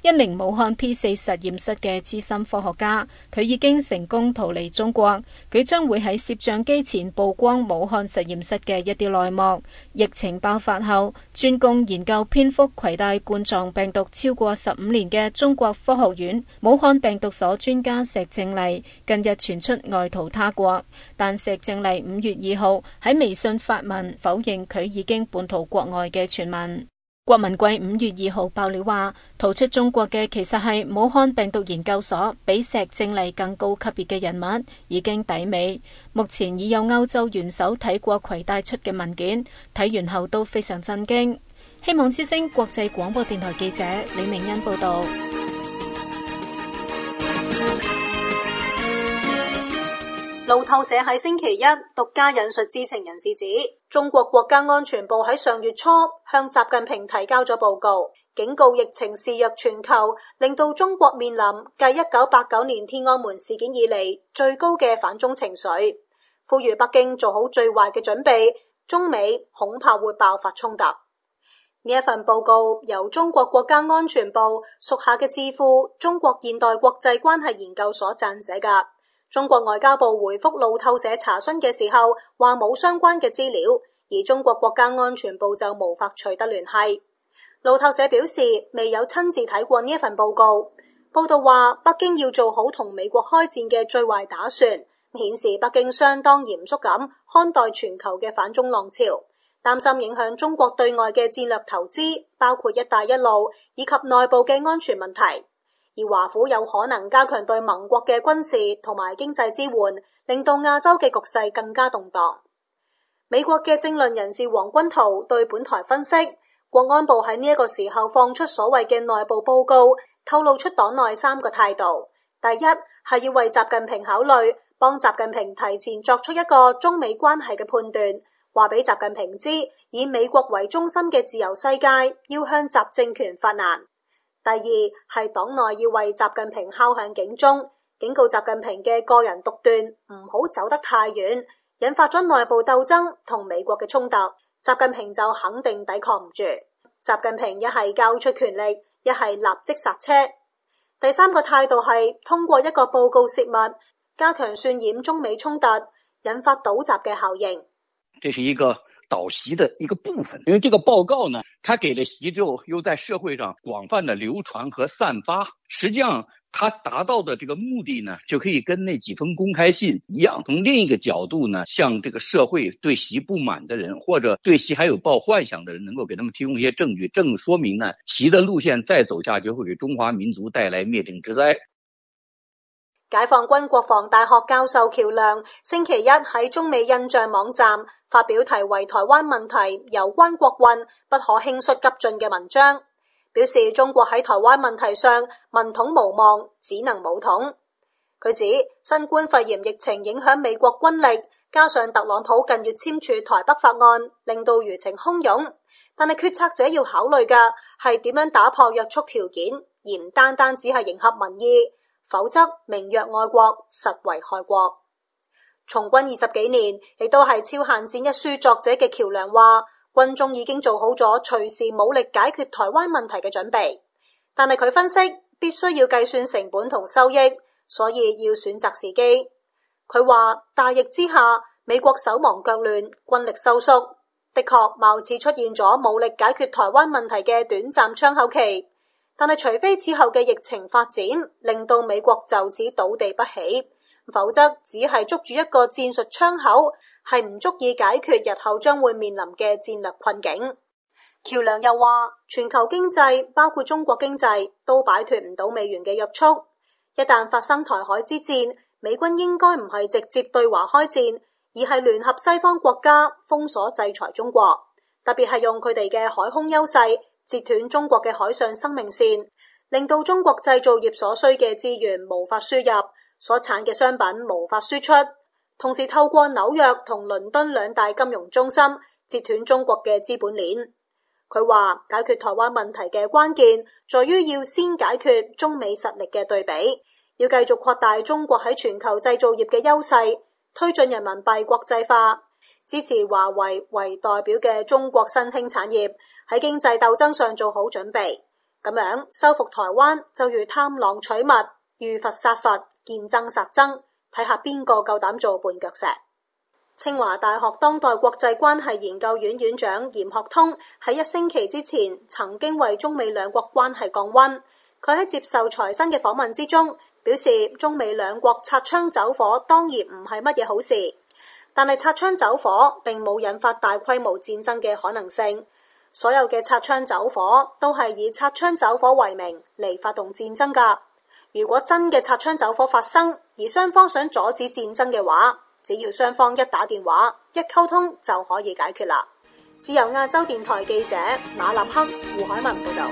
一名武漢 P 四 實驗室嘅資深科學家，佢已經成功逃離中國。佢將會喺攝像機前曝光武漢實驗室嘅一啲內幕。疫情爆發後，專攻研究蝙蝠攜帶冠狀病毒超過十五年嘅中國科學院武漢病毒所專家石正麗近日傳出外逃他國，但石正麗五月二號喺微信發文否認佢已經叛逃國外嘅傳聞。郭文貴五月二號爆料話，逃出中國嘅其實係武漢病毒研究所比石正麗更高級別嘅人物，已經抵美。目前已有歐洲元首睇過攜帶出嘅文件，睇完後都非常震驚。希望之聲國際廣播電台記者李明恩報道。 路透社喺星期一獨家引述知情人士指，中國國家安全部喺上月初向習近平提交咗報告，警告疫情肆虐全球，令到中國面臨繼一九八九年天安門事件以嚟最高嘅反中情緒，呼籲北京做好最壞嘅準備，中美恐怕會爆發衝突。呢一份報告由中國國家安全部屬下嘅智庫中國現代國際關係研究所撰寫㗎。中國外交部回覆路透社查詢嘅時候，話冇相關嘅資料，而中國國家安全部就無法取得聯繫。路透社表示未有親自睇過呢一份報告。報道話，北京要做好同美國開戰嘅最壞打算，顯示北京相當嚴肅咁看待全球嘅反中浪潮，擔心影響中國對外嘅戰略投資，包括一帶一路以及內部嘅安全問題。而華府有可能加強對盟國嘅軍事同埋經濟支援，令到亞洲嘅局勢更加動盪。美國嘅政論人士黃君濤對本台分析，國安部喺呢一個時候放出所謂嘅內部報告，透露出黨內三個態度。第一係要為習近平考慮，幫習近平提前作出一個中美關係嘅判斷，話俾習近平知，以美國為中心嘅自由世界要向習政權發難。第二係黨內要為習近平敲響警鐘，警告習近平嘅個人獨斷唔好走得太遠，引發咗內部鬥爭同美國嘅衝突，習近平就肯定抵抗唔住。習近平一係交出權力，一係立即剎車。第三個態度係通過一個報告洩密，加強渲染中美衝突，引發倒習嘅效應。 這是一個導習的一個部分，因為這個報告呢，它給了習之後，又在社會上廣泛的流傳和散發，實際上它達到的這個目的呢，就可以跟那幾封公開信一樣。從另一個角度呢，向這個社會對習不滿的人，或者對習還有抱幻想的人，能夠給他們提供一些證據，正說明呢，習的路線再走下去，會給中華民族帶來滅頂之災。 解放軍國防大學教授喬亮星期一喺中美印象網站發表題為《台灣問題由關國運不可輕率急進》嘅文章，表示中國喺台灣問題上文統無望，只能武統。佢指新冠肺炎疫情影響美國軍力，加上特朗普近月簽署台北法案，令到輿情洶湧。但係決策者要考慮嘅係點樣打破約束條件，而唔單單只係迎合民意。否則名曰愛國，實為害國。從軍二十幾年，亦都係《超限戰》一書作者嘅喬亮話，軍中已經做好咗隨時武力解決台灣問題嘅準備。但係佢分析，必須要計算成本同收益，所以要選擇時機。佢話大疫之下，美國手忙腳亂，軍力收縮，的確貌似出現咗武力解決台灣問題嘅短暫窗口期。但係除非此後嘅疫情發展令到美國就此倒地不起，否則只係捉住一個戰術窗口，係唔足以解決日後將會面臨嘅戰略困境。喬亮又話，全球經濟包括中國經濟都擺脫唔到美元嘅約束，一旦發生台海之戰，美軍應該唔係直接對華開戰，而係聯合西方國家封鎖制裁中國，特別係用佢哋嘅海空優勢截斷中國嘅海上生命線，令到中國製造業所需嘅資源無法輸入，所產嘅商品無法輸出，同時透過紐約同倫敦兩大金融中心截斷中國嘅資本鏈。佢話解決台灣問題嘅關鍵在於要先解決中美實力嘅對比，要繼續擴大中國喺全球製造業嘅優勢，推進人民幣國際化，支持華為為代表嘅中國新興產業喺經濟鬥爭上做好準備， 咁樣收復台灣就如探囊取物，遇佛殺佛，見僧殺僧，睇下邊個夠膽做絆腳石。清華大學當代國際關係研究院院長嚴學通喺一星期之前曾經為中美兩國關係降溫。佢喺接受財新嘅訪問之中表示，中美兩國擦槍走火當然唔係乜嘢好事，但係擦槍走火並冇引發大規模戰爭嘅可能性。所有嘅擦槍走火都係以擦槍走火為名嚟發動戰爭㗎。如果真嘅擦槍走火發生，而雙方想阻止戰爭嘅話，只要雙方一打電話、一溝通就可以解決啦。自由亞洲電台記者馬立克、胡海文報道。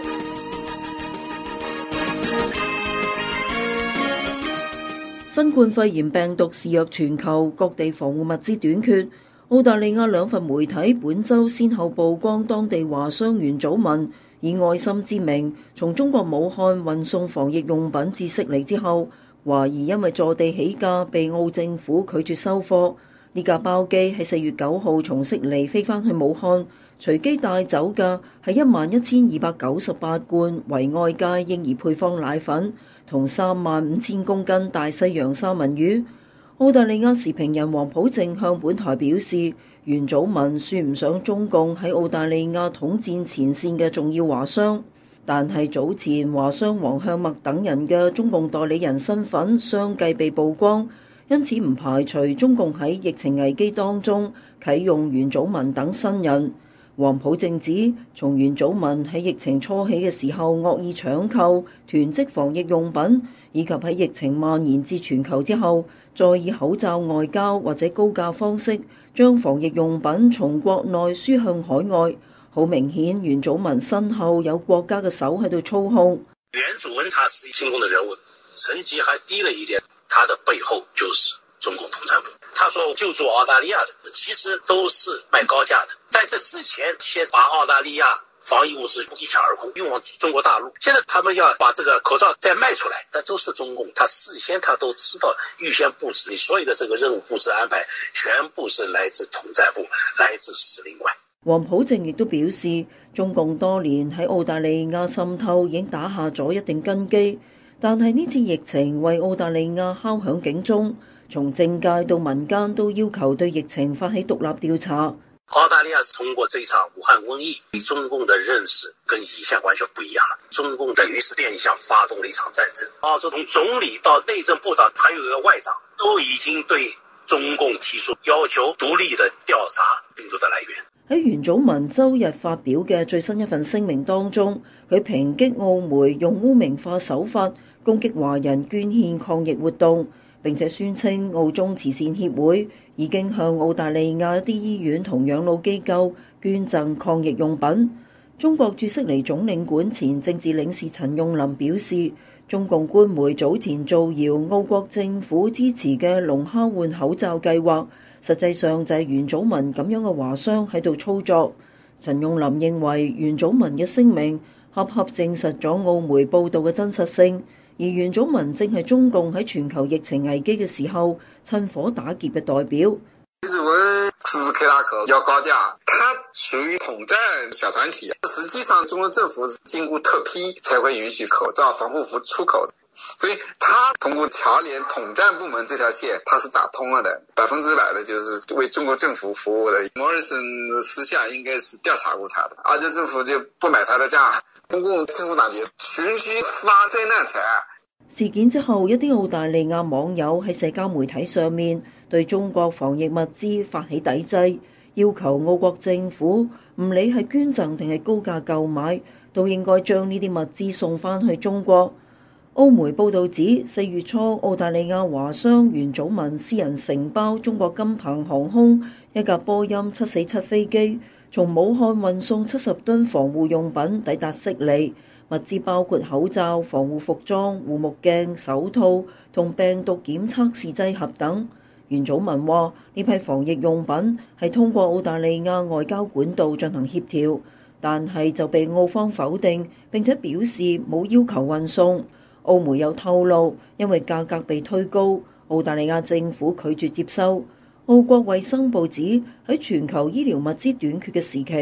新冠肺炎病毒肆虐全球，各地防護物資短缺。澳大利亞兩份媒體本週先後曝光當地華商元祖文以愛心之名從中國武漢運送防疫用品至悉尼之後，懷疑因為坐地起價被澳政府拒絕收貨。呢架包機喺四月九號從悉尼飛返去武漢，隨機帶走嘅係一萬一千二百九十八罐為愛佳嬰兒配方奶粉同三萬五千公斤大西洋三文魚。澳大利亞時評人黃普正向本台表示，元祖文算唔上中共喺澳大利亞統戰前線嘅重要華商，但係早前華商黃向墨等人嘅中共代理人身份相繼被曝光，因此唔排除中共喺疫情危機當中啟用元祖文等新人。黃普正指，從元祖文喺疫情初起嘅時候惡意搶購囤積防疫用品，以及喺疫情蔓延至全球之後，再以口罩外交或者高價方式將防疫用品從國內輸向海外，好明顯元祖文身後有國家嘅手喺度操控。 元祖文他是中共的人物，層級還低了一點，他的背後就是中共統戰部。他說救助澳大利亞的其實都是賣高價的，在這之前先把澳大利亞防疫物資一搶而空，運往中國大陸。現在他們要把這個口罩再賣出來，但都是中共，他事先他都知道，預先布置所有的這個任務布置安排，全部是來自統戰部，來自司令官。 黃普正亦都表示，中共多年喺澳大利亞滲透已經打下咗一定根基，但係呢次疫情為澳大利亞敲響警鐘，從政界到民間都要求對疫情發起獨立調查。 澳大利亞是通過這場武漢瘟疫，對中共的認識跟以前完全不一樣了。中共等於是變相發動了一場戰爭。澳洲從總理到內政部長，還有一個外長，都已經對中共提出要求獨立的調查病毒的來源。 喺元祖文周日發表嘅最新一份聲明當中，佢抨擊澳媒用污名化手法攻擊華人捐獻抗疫活動，並且宣稱澳中慈善協會已經向澳大利亞一啲醫院同養老機構捐贈抗疫用品。中國駐悉尼總領館前政治領事陳用林表示，中共官媒早前造謠澳國政府支持嘅龍蝦換口罩計劃，實際上就係元祖文咁樣嘅華商喺度操作。陳用林認為元祖文嘅聲明恰恰證實咗澳媒報道嘅真實性，而元祖文正係中共喺全球疫情危機嘅時候趁火打劫嘅代表。 元祖文支持克拉克要高價，它屬於統戰小團體，實際上中國政府經過特批才會允許口罩、防護服出口的，所以他通過僑聯統戰部門這條線，他是打通了的，百分之百的就是為中國政府服務的。莫里森私下應該是調查過他的，澳洲政府就不買他的賬，中共政府打擊，循需發災難財。 事件之後，一啲澳大利亞網友喺社交媒體上面對中國防疫物資發起抵制，要求澳國政府唔理係捐贈定係高價購買，都應該將呢啲物資送翻去中國。澳媒報導指，四月初澳大利亞華商元祖文私人承包中國金鵬航空一架波音七四七飛機，從武漢運送七十噸防護用品抵達悉尼。物資包括口罩、防護服裝、護目鏡、手套同病毒檢測試劑盒等。元祖文話：呢批防疫用品係通過澳大利亞外交管道進行協調，但係就被澳方否定，並且表示冇要求運送。澳媒有透露，因為價格被推高，澳大利亞政府拒絕接收。澳國衛生部指喺全球醫療物資短缺嘅時期，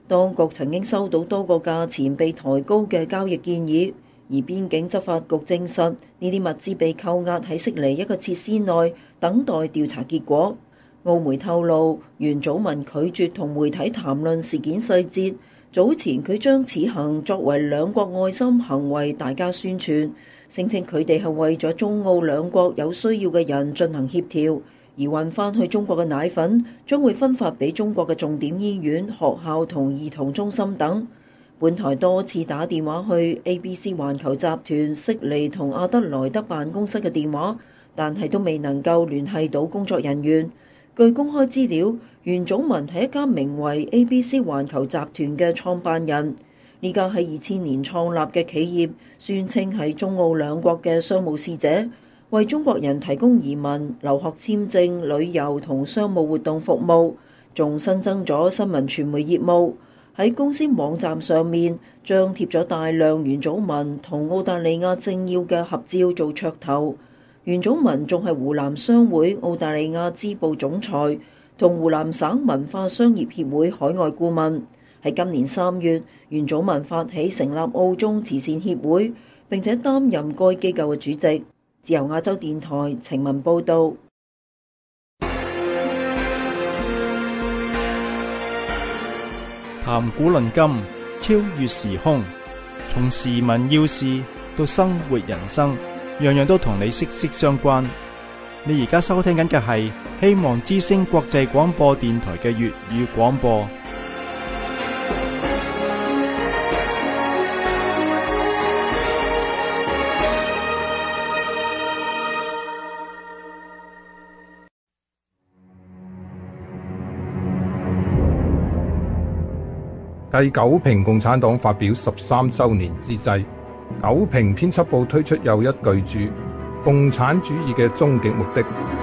當局曾經收到多個價錢被抬高嘅交易建議，而邊境執法局證實呢啲物資被扣押喺悉尼一個設施內，等待調查結果。澳媒透露，袁祖文拒絕同媒體談論事件細節。早前佢將此行作為兩國愛心行為大加宣傳，聲稱佢哋係為咗中澳兩國有需要嘅人進行協調，而運翻去中國嘅奶粉將會分發俾中國嘅重點醫院、學校同兒童中心等。本台多次打電話去 A B C 環球集團悉尼同阿德萊德辦公室嘅電話，但係都未能夠聯繫到工作人員。據公開資料，袁祖文係一家名為 A B C 環球集團嘅創辦人。呢家喺二千年創立嘅企業，宣稱係中澳兩國嘅商務使者，為中國人提供移民、留學簽證、旅遊同商務活動服務，仲新增咗新聞傳媒業務。喺公司網站上面張貼咗大量袁祖文同澳大利亞政要嘅合照做噱頭。袁祖文仲係湖南商會澳大利亞支部總裁同湖南省文化商業協會海外顧問。喺今年三月，袁祖文發起成立澳中慈善協會，並且擔任該機構嘅主席。自由亞洲電台程文報道。 談古論今，超越時空，從時聞要事到生活人生，樣樣都同你息息相關。你而家收聽緊嘅係希望之聲國際廣播電台嘅粵語廣播。 繼九評共產黨發表十三週年之際，九評編輯部推出又一巨著《共產主義嘅終極目的》。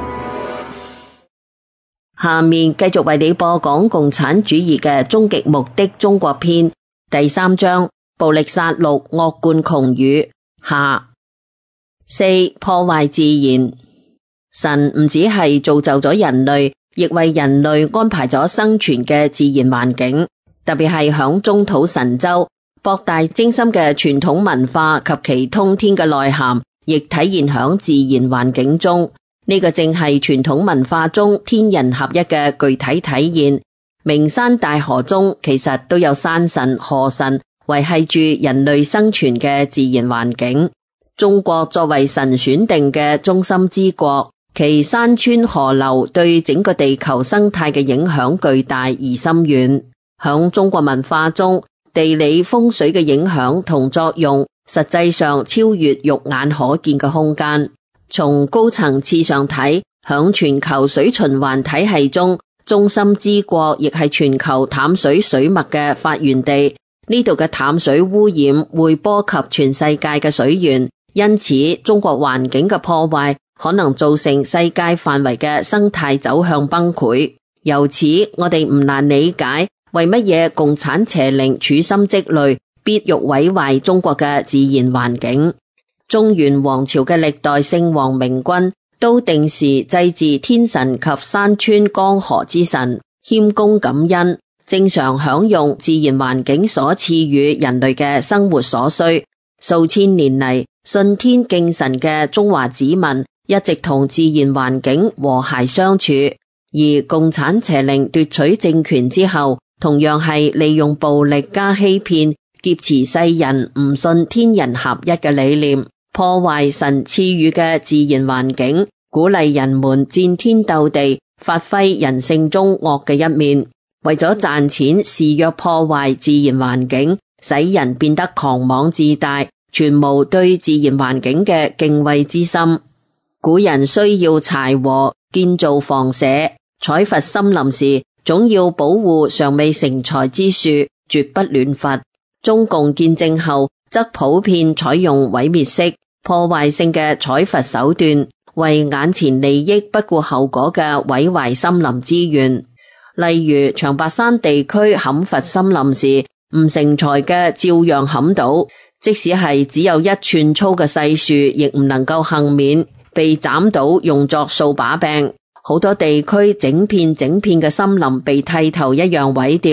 下面繼續為你播講《共產主義嘅終極目的》中國篇第三章：暴力殺戮、惡貫窮語下。四、破壞自然。神唔只係造就咗人類，亦為人類安排咗生存嘅自然環境。特別係響中土神州，博大精深嘅傳統文化及其通天嘅內涵，亦體現響自然環境中。呢、這個正係傳統文化中天人合一嘅具體體現。名山大河中其實都有山神、河神維繫住人類生存嘅自然環境。中國作為神選定嘅中心之國，其山川河流對整個地球生態嘅影響巨大而深遠。響中國文化中，地理風水嘅影響同作用，實際上超越肉眼可見嘅空間。從高層次上睇，響全球水循環體系中，中心之國亦係全球淡水水脈嘅發源地。呢度嘅淡水污染會波及全世界嘅水源，因此中國環境嘅破壞可能造成世界範圍嘅生態走向崩潰。由此，我哋唔難理解為乜嘢共產邪靈處心積慮，必欲毀壞中國嘅自然環境。中原王朝嘅歷代聖王明君都定時祭祀天神及山川江河之神，謙恭感恩，正常享用自然環境所賜予人類嘅生活所需。數千年嚟，信天敬神嘅中華子民一直同自然環境和諧相處，而共產邪靈奪取政權之後，同樣係利用暴力加欺騙，劫持世人唔信天人合一嘅理念，破壞神賜予嘅自然環境，鼓勵人們戰天鬥地，發揮人性中惡嘅一面。為咗賺錢，肆虐破壞自然環境，使人變得狂妄自大，全無對自然環境嘅敬畏之心。古人需要柴禾建造房舍，採伐森林時，總要保護尚未成材之樹，絕不亂伐。中共建政後，則普遍採用毀滅式、破壞性嘅採伐手段，為眼前利益不顧後果嘅毀壞森林資源。例如長白山地區砍伐森林時，唔成材嘅照樣砍倒，即使係只有一寸粗嘅細樹，亦唔能夠幸免，被斬倒用作掃把柄。好多地區整片整片嘅森林被剃頭一樣毀掉，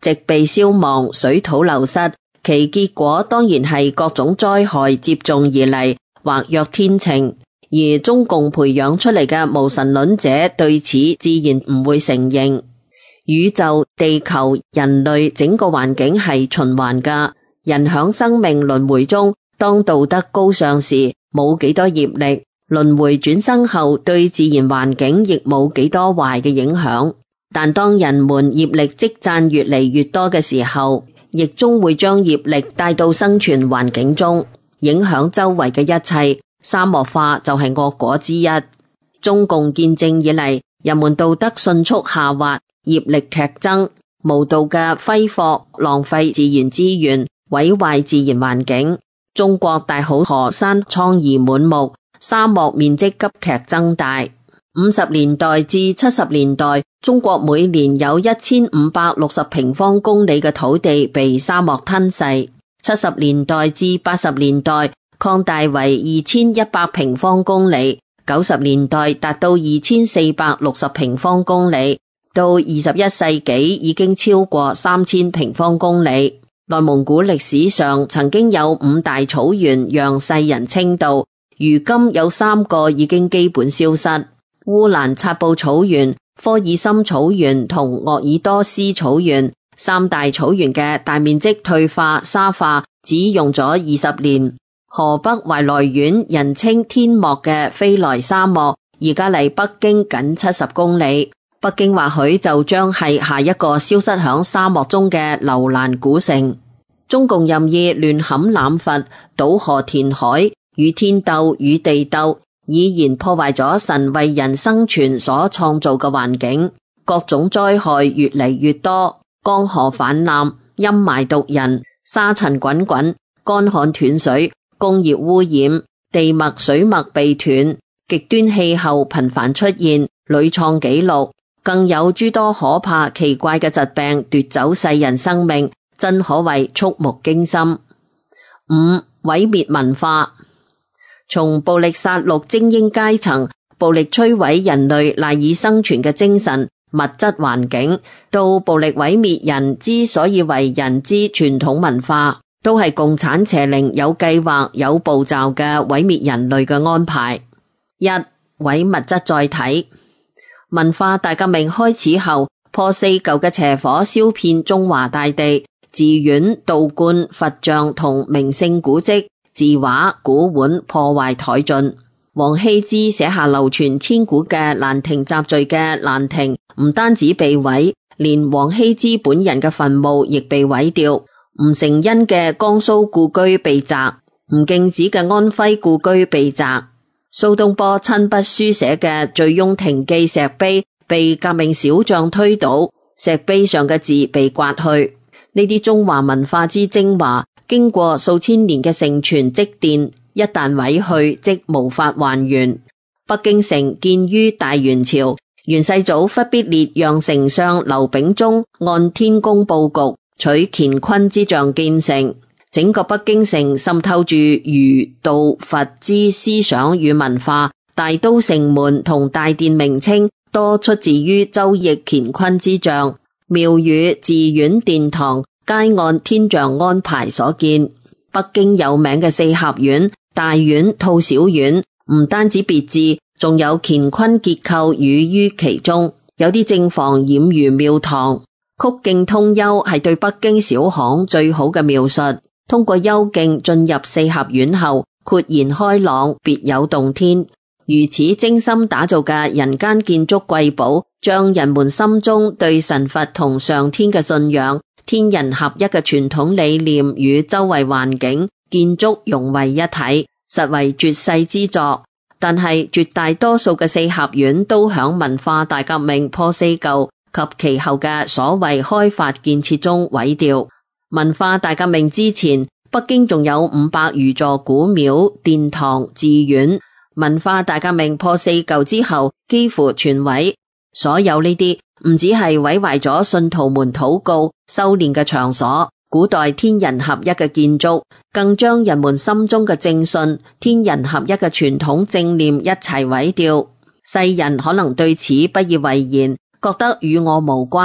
植被消亡，水土流失，其結果當然係各種災害接踵而嚟，或若天晴。而中共培養出嚟嘅無神論者對此自然唔會承認。宇宙、地球、人類整個環境係循環㗎，人響生命輪迴中，當道德高尚時冇幾多業力，輪迴轉生後對自然環境亦冇幾多壞嘅影響。但當人們業力積攢越嚟越多嘅時候，亦終會將業力帶到生存環境中，影響周圍嘅一切。沙漠化就係惡果之一。中共建政以嚟，人們道德迅速下滑，業力劇增，無道嘅揮霍、浪費自然資源，毀壞自然環境。中國大好河山蒼夷滿目，沙漠面積急劇增大。五十年代至七十年代，中國每年有一千五百六十平方公里嘅土地被沙漠吞噬。七十年代至八十年代，擴大為二千一百平方公里，九十年代達到二千四百六十平方公里，到二十一世紀已經超過三千平方公里。內蒙古歷史上曾經有五大草原讓世人稱道，如今有三個已經基本消失。烏蘭察布草原、科爾森草原同鄂爾多斯草原三大草原嘅大面積退化沙化只用咗二十年。河北懷來縣人稱天幕嘅飛來沙漠，而家離北京僅七十公里。北京或許就將係下一個消失響沙漠中嘅樓蘭古城。中共任意亂砍濫伐、堵河填海，與天鬥與地鬥，已然破壞咗神為人生存所創造嘅環境。各種災害越嚟越多，江河氾濫、陰霾毒人、沙塵滾滾、乾旱斷水、工業污染、地脈水脈被斷，極端氣候頻繁出現，屢創紀錄。更有諸多可怕奇怪嘅疾病奪走世人生命，真可謂觸目驚心。五、毀滅文化。從暴力殺戮精英階層，暴力摧毀人類賴以生存嘅精神物質環境，到暴力毀滅人之所以為人之傳統文化，都係共產邪靈有計劃有步驟嘅毀滅人類嘅安排。一、毀物質載體。文化大革命開始後，破四舊嘅邪火燒遍中華大地，寺院、道觀、佛像同名勝古蹟、字畫、古玩破壞殆盡。王羲之寫下流傳千古嘅蘭亭集序嘅蘭亭，唔單止被毀，連王羲之本人嘅墳墓亦被毀掉。吳承恩嘅江蘇故居被砸，吳敬梓嘅安徽故居被砸。蘇東坡親筆書寫嘅《醉翁亭記》石碑被革命小將推倒，石碑上嘅字被刮去。呢啲中華文化之精華，經過數千年嘅承傳積澱，一旦毀去，即無法還原。北京城建於大元朝，元世祖忽必烈讓丞相劉秉忠按天宮布局，取乾坤之象建成。整個北京城滲透住儒道佛之思想與文化，大都城門同大殿名稱多出自於周易乾坤之象，廟宇、寺院、殿堂皆按天象安排所建。北京有名嘅四合院、大院、兔小院，唔單止別致，仲有乾坤結構寓於其中。有啲正房儼如廟堂，曲徑通幽係對北京小巷最好嘅描述。通過幽徑進入四合院後，豁然開朗，別有洞天。如此精心打造嘅人間建築瑰寶，將人們心中對神佛同上天嘅信仰、天人合一嘅傳統理念與周圍環境建築融為一體，實為絕世之作。但係絕大多數嘅四合院都響文化大革命破四舊及其後嘅所謂開發建設中毀掉。文化大革命之前，北京仲有五百餘座古廟、殿堂、寺院。文化大革命破四舊之後，幾乎全毀。所有呢啲唔只係毀壞咗信徒們禱告、修煉嘅場所、古代天人合一嘅建築，更將人們心中嘅正信、天人合一嘅傳統正念一齊毀掉。世人可能對此不以為然，覺得與我無關。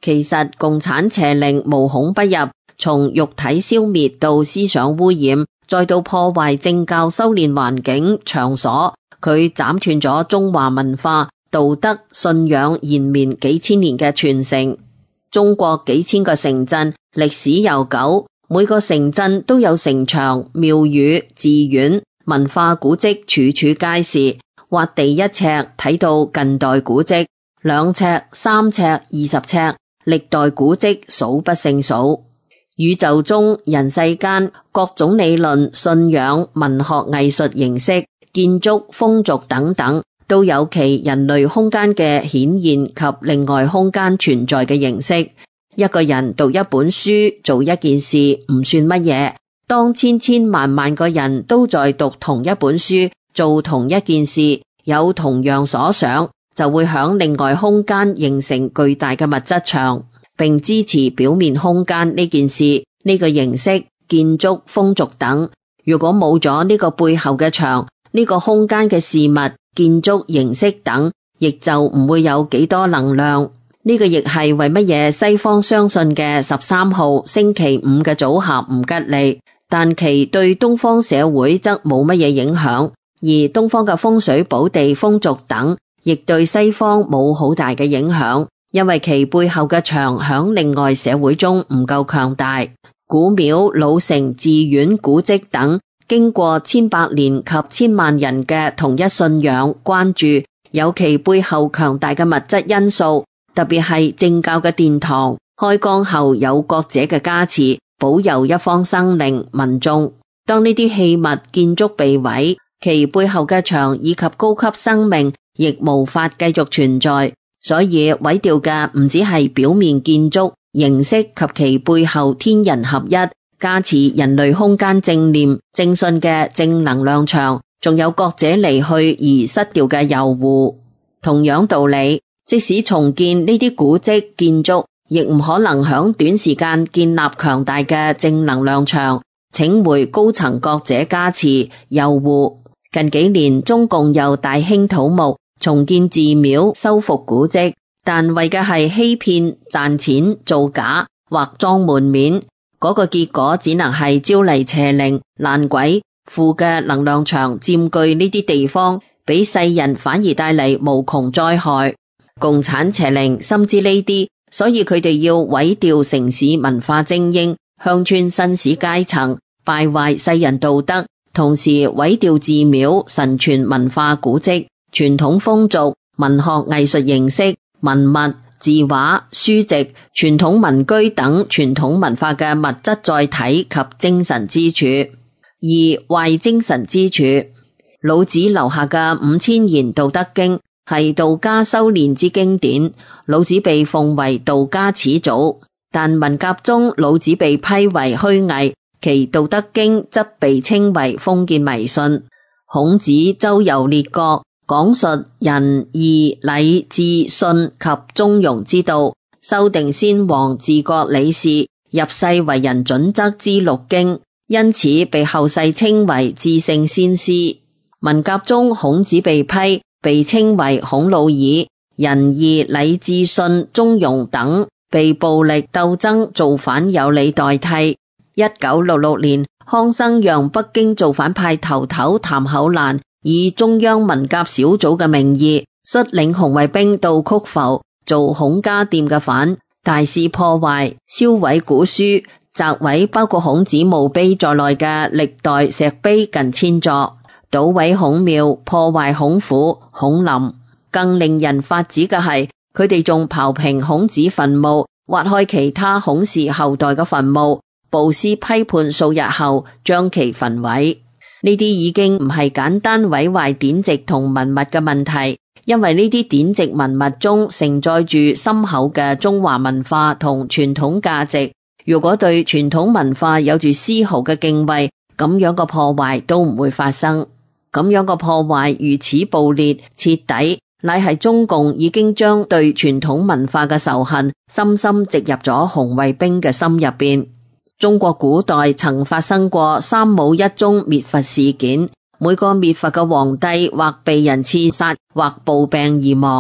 其實共產邪靈無孔不入，從肉體消滅到思想污染，再到破壞政教修煉環境場所，佢斬斷咗中華文化、道德、信仰延綿幾千年嘅傳承。中國幾千個城鎮歷史悠久，每個城鎮都有城牆、廟宇、寺院，文化古蹟處處皆是。挖地一尺睇到近代古蹟，兩尺、三尺、二十尺，歷代古蹟數不勝數。宇宙中、人世間各種理論、信仰、文學、藝術形式、建築、風俗等等，都有其人類空間嘅顯現及另外空間存在嘅形式。一個人讀一本書，做一件事唔算乜嘢，當千千萬萬個人都在讀同一本書，做同一件事，有同樣所想，就會響另外空間形成巨大嘅物質場，並支持表面空間呢件事、呢個形式、建築、風俗等。如果冇咗呢個背後嘅場，呢個空間嘅事物、建築、形式等，亦就唔會有幾多能量。呢個亦係為乜嘢西方相信嘅十三號星期五嘅組合唔吉利，但其對東方社會則冇乜嘢影響，而東方嘅風水寶地風俗等亦對西方冇好大嘅影響，因為其背後嘅場響另外社會中唔夠強大。古廟、老城、寺院、古蹟等經過千百年及千萬人嘅同一信仰關注，有其背後強大嘅物質因素，特別係正教嘅殿堂開光後有國者嘅加持，保佑一方生靈民眾。當呢啲器物建築被毀，其背後嘅場以及高級生命亦無法繼續存在，所以毀掉嘅唔只係表面建築形式及其背後天人合一加持人類空間正念正信嘅正能量場，仲有國者離去而失掉嘅遊護。同樣道理，即使重建呢啲古蹟建築，亦唔可能響短時間建立強大嘅正能量場，請回高層國者加持遊護。近幾年中共又大興土木，重建寺廟、修復古蹟，但為嘅係欺騙、賺錢、造假或裝門面，嗰個結果只能係招嚟邪靈、爛鬼、負嘅能量場佔據呢啲地方，俾世人反而帶嚟無窮災害。共產邪靈深知呢啲，所以佢哋要毀掉城市文化精英、鄉村紳士階層，敗壞世人道德，同時毀掉寺廟、神傳文化古蹟、傳統風俗、文學藝術形式、文物、字畫、書籍、傳統民居等傳統文化嘅物質載體及精神支柱。而壞精神支柱，老子留下嘅五千言道德經係道家修煉之經典，老子被奉為道家始祖，但文革中老子被批為虛偽，其道德經則被稱為封建迷信。孔子周遊列國，講述仁義禮智信及中庸之道，修訂先王治國理事、入世為人準則之六經，因此被後世稱為至聖先師。文革中孔子被批，被稱為孔老二，仁義禮智信中庸等被暴力鬥爭造反有理代替。一九六六年，康生讓北京造反派頭頭譚厚蘭以中央文革小組嘅名義率領紅衛兵到曲阜做孔家店嘅反，大肆破壞燒毀古書，砸毀包括孔子墓碑在內嘅歷代石碑近千座，搗毀孔廟，破壞孔府、孔林。更令人髮指嘅係，佢哋仲刨平孔子墳墓，挖開其他孔氏後代嘅墳墓，暴屍批判數日後將其焚毀。呢啲已經唔係簡單毀壞典籍同文物嘅問題，因為呢啲典籍文物中承載住深厚嘅中華文化同傳統價值。如果對傳統文化有住絲毫嘅敬畏，咁樣嘅破壞都唔會發生。咁樣嘅破壞如此暴烈徹底，乃係中共已經將對傳統文化嘅仇恨深深植入咗紅衛兵嘅心入邊。中國古代曾發生過三武一宗滅佛事件，每個滅佛嘅皇帝或被人刺殺，或暴病而亡。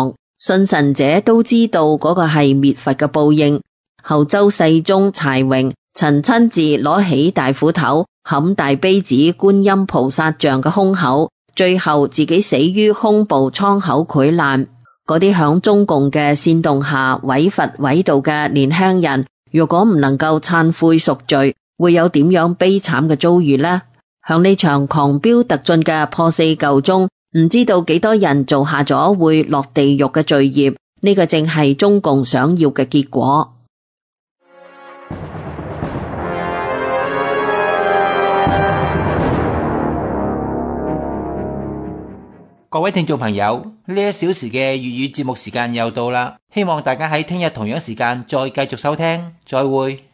信神者都知道嗰個係滅佛嘅報應。後周世宗柴榮曾親自攞起大斧頭砍大悲指觀音菩薩像嘅胸口，最後自己死於胸部瘡口潰爛。嗰啲響中共嘅煽動下毀佛毀道嘅年輕人，如果唔能夠懺悔贖罪，會有點樣悲慘嘅遭遇呢？響呢場狂飆突進嘅破四舊中，唔知道幾多人做下咗會落地獄嘅罪業，呢個正係中共想要嘅結果。 各位聽眾朋友，呢一小時嘅粵語節目時間又到啦，希望大家喺聽日同樣時間再繼續收聽，再會。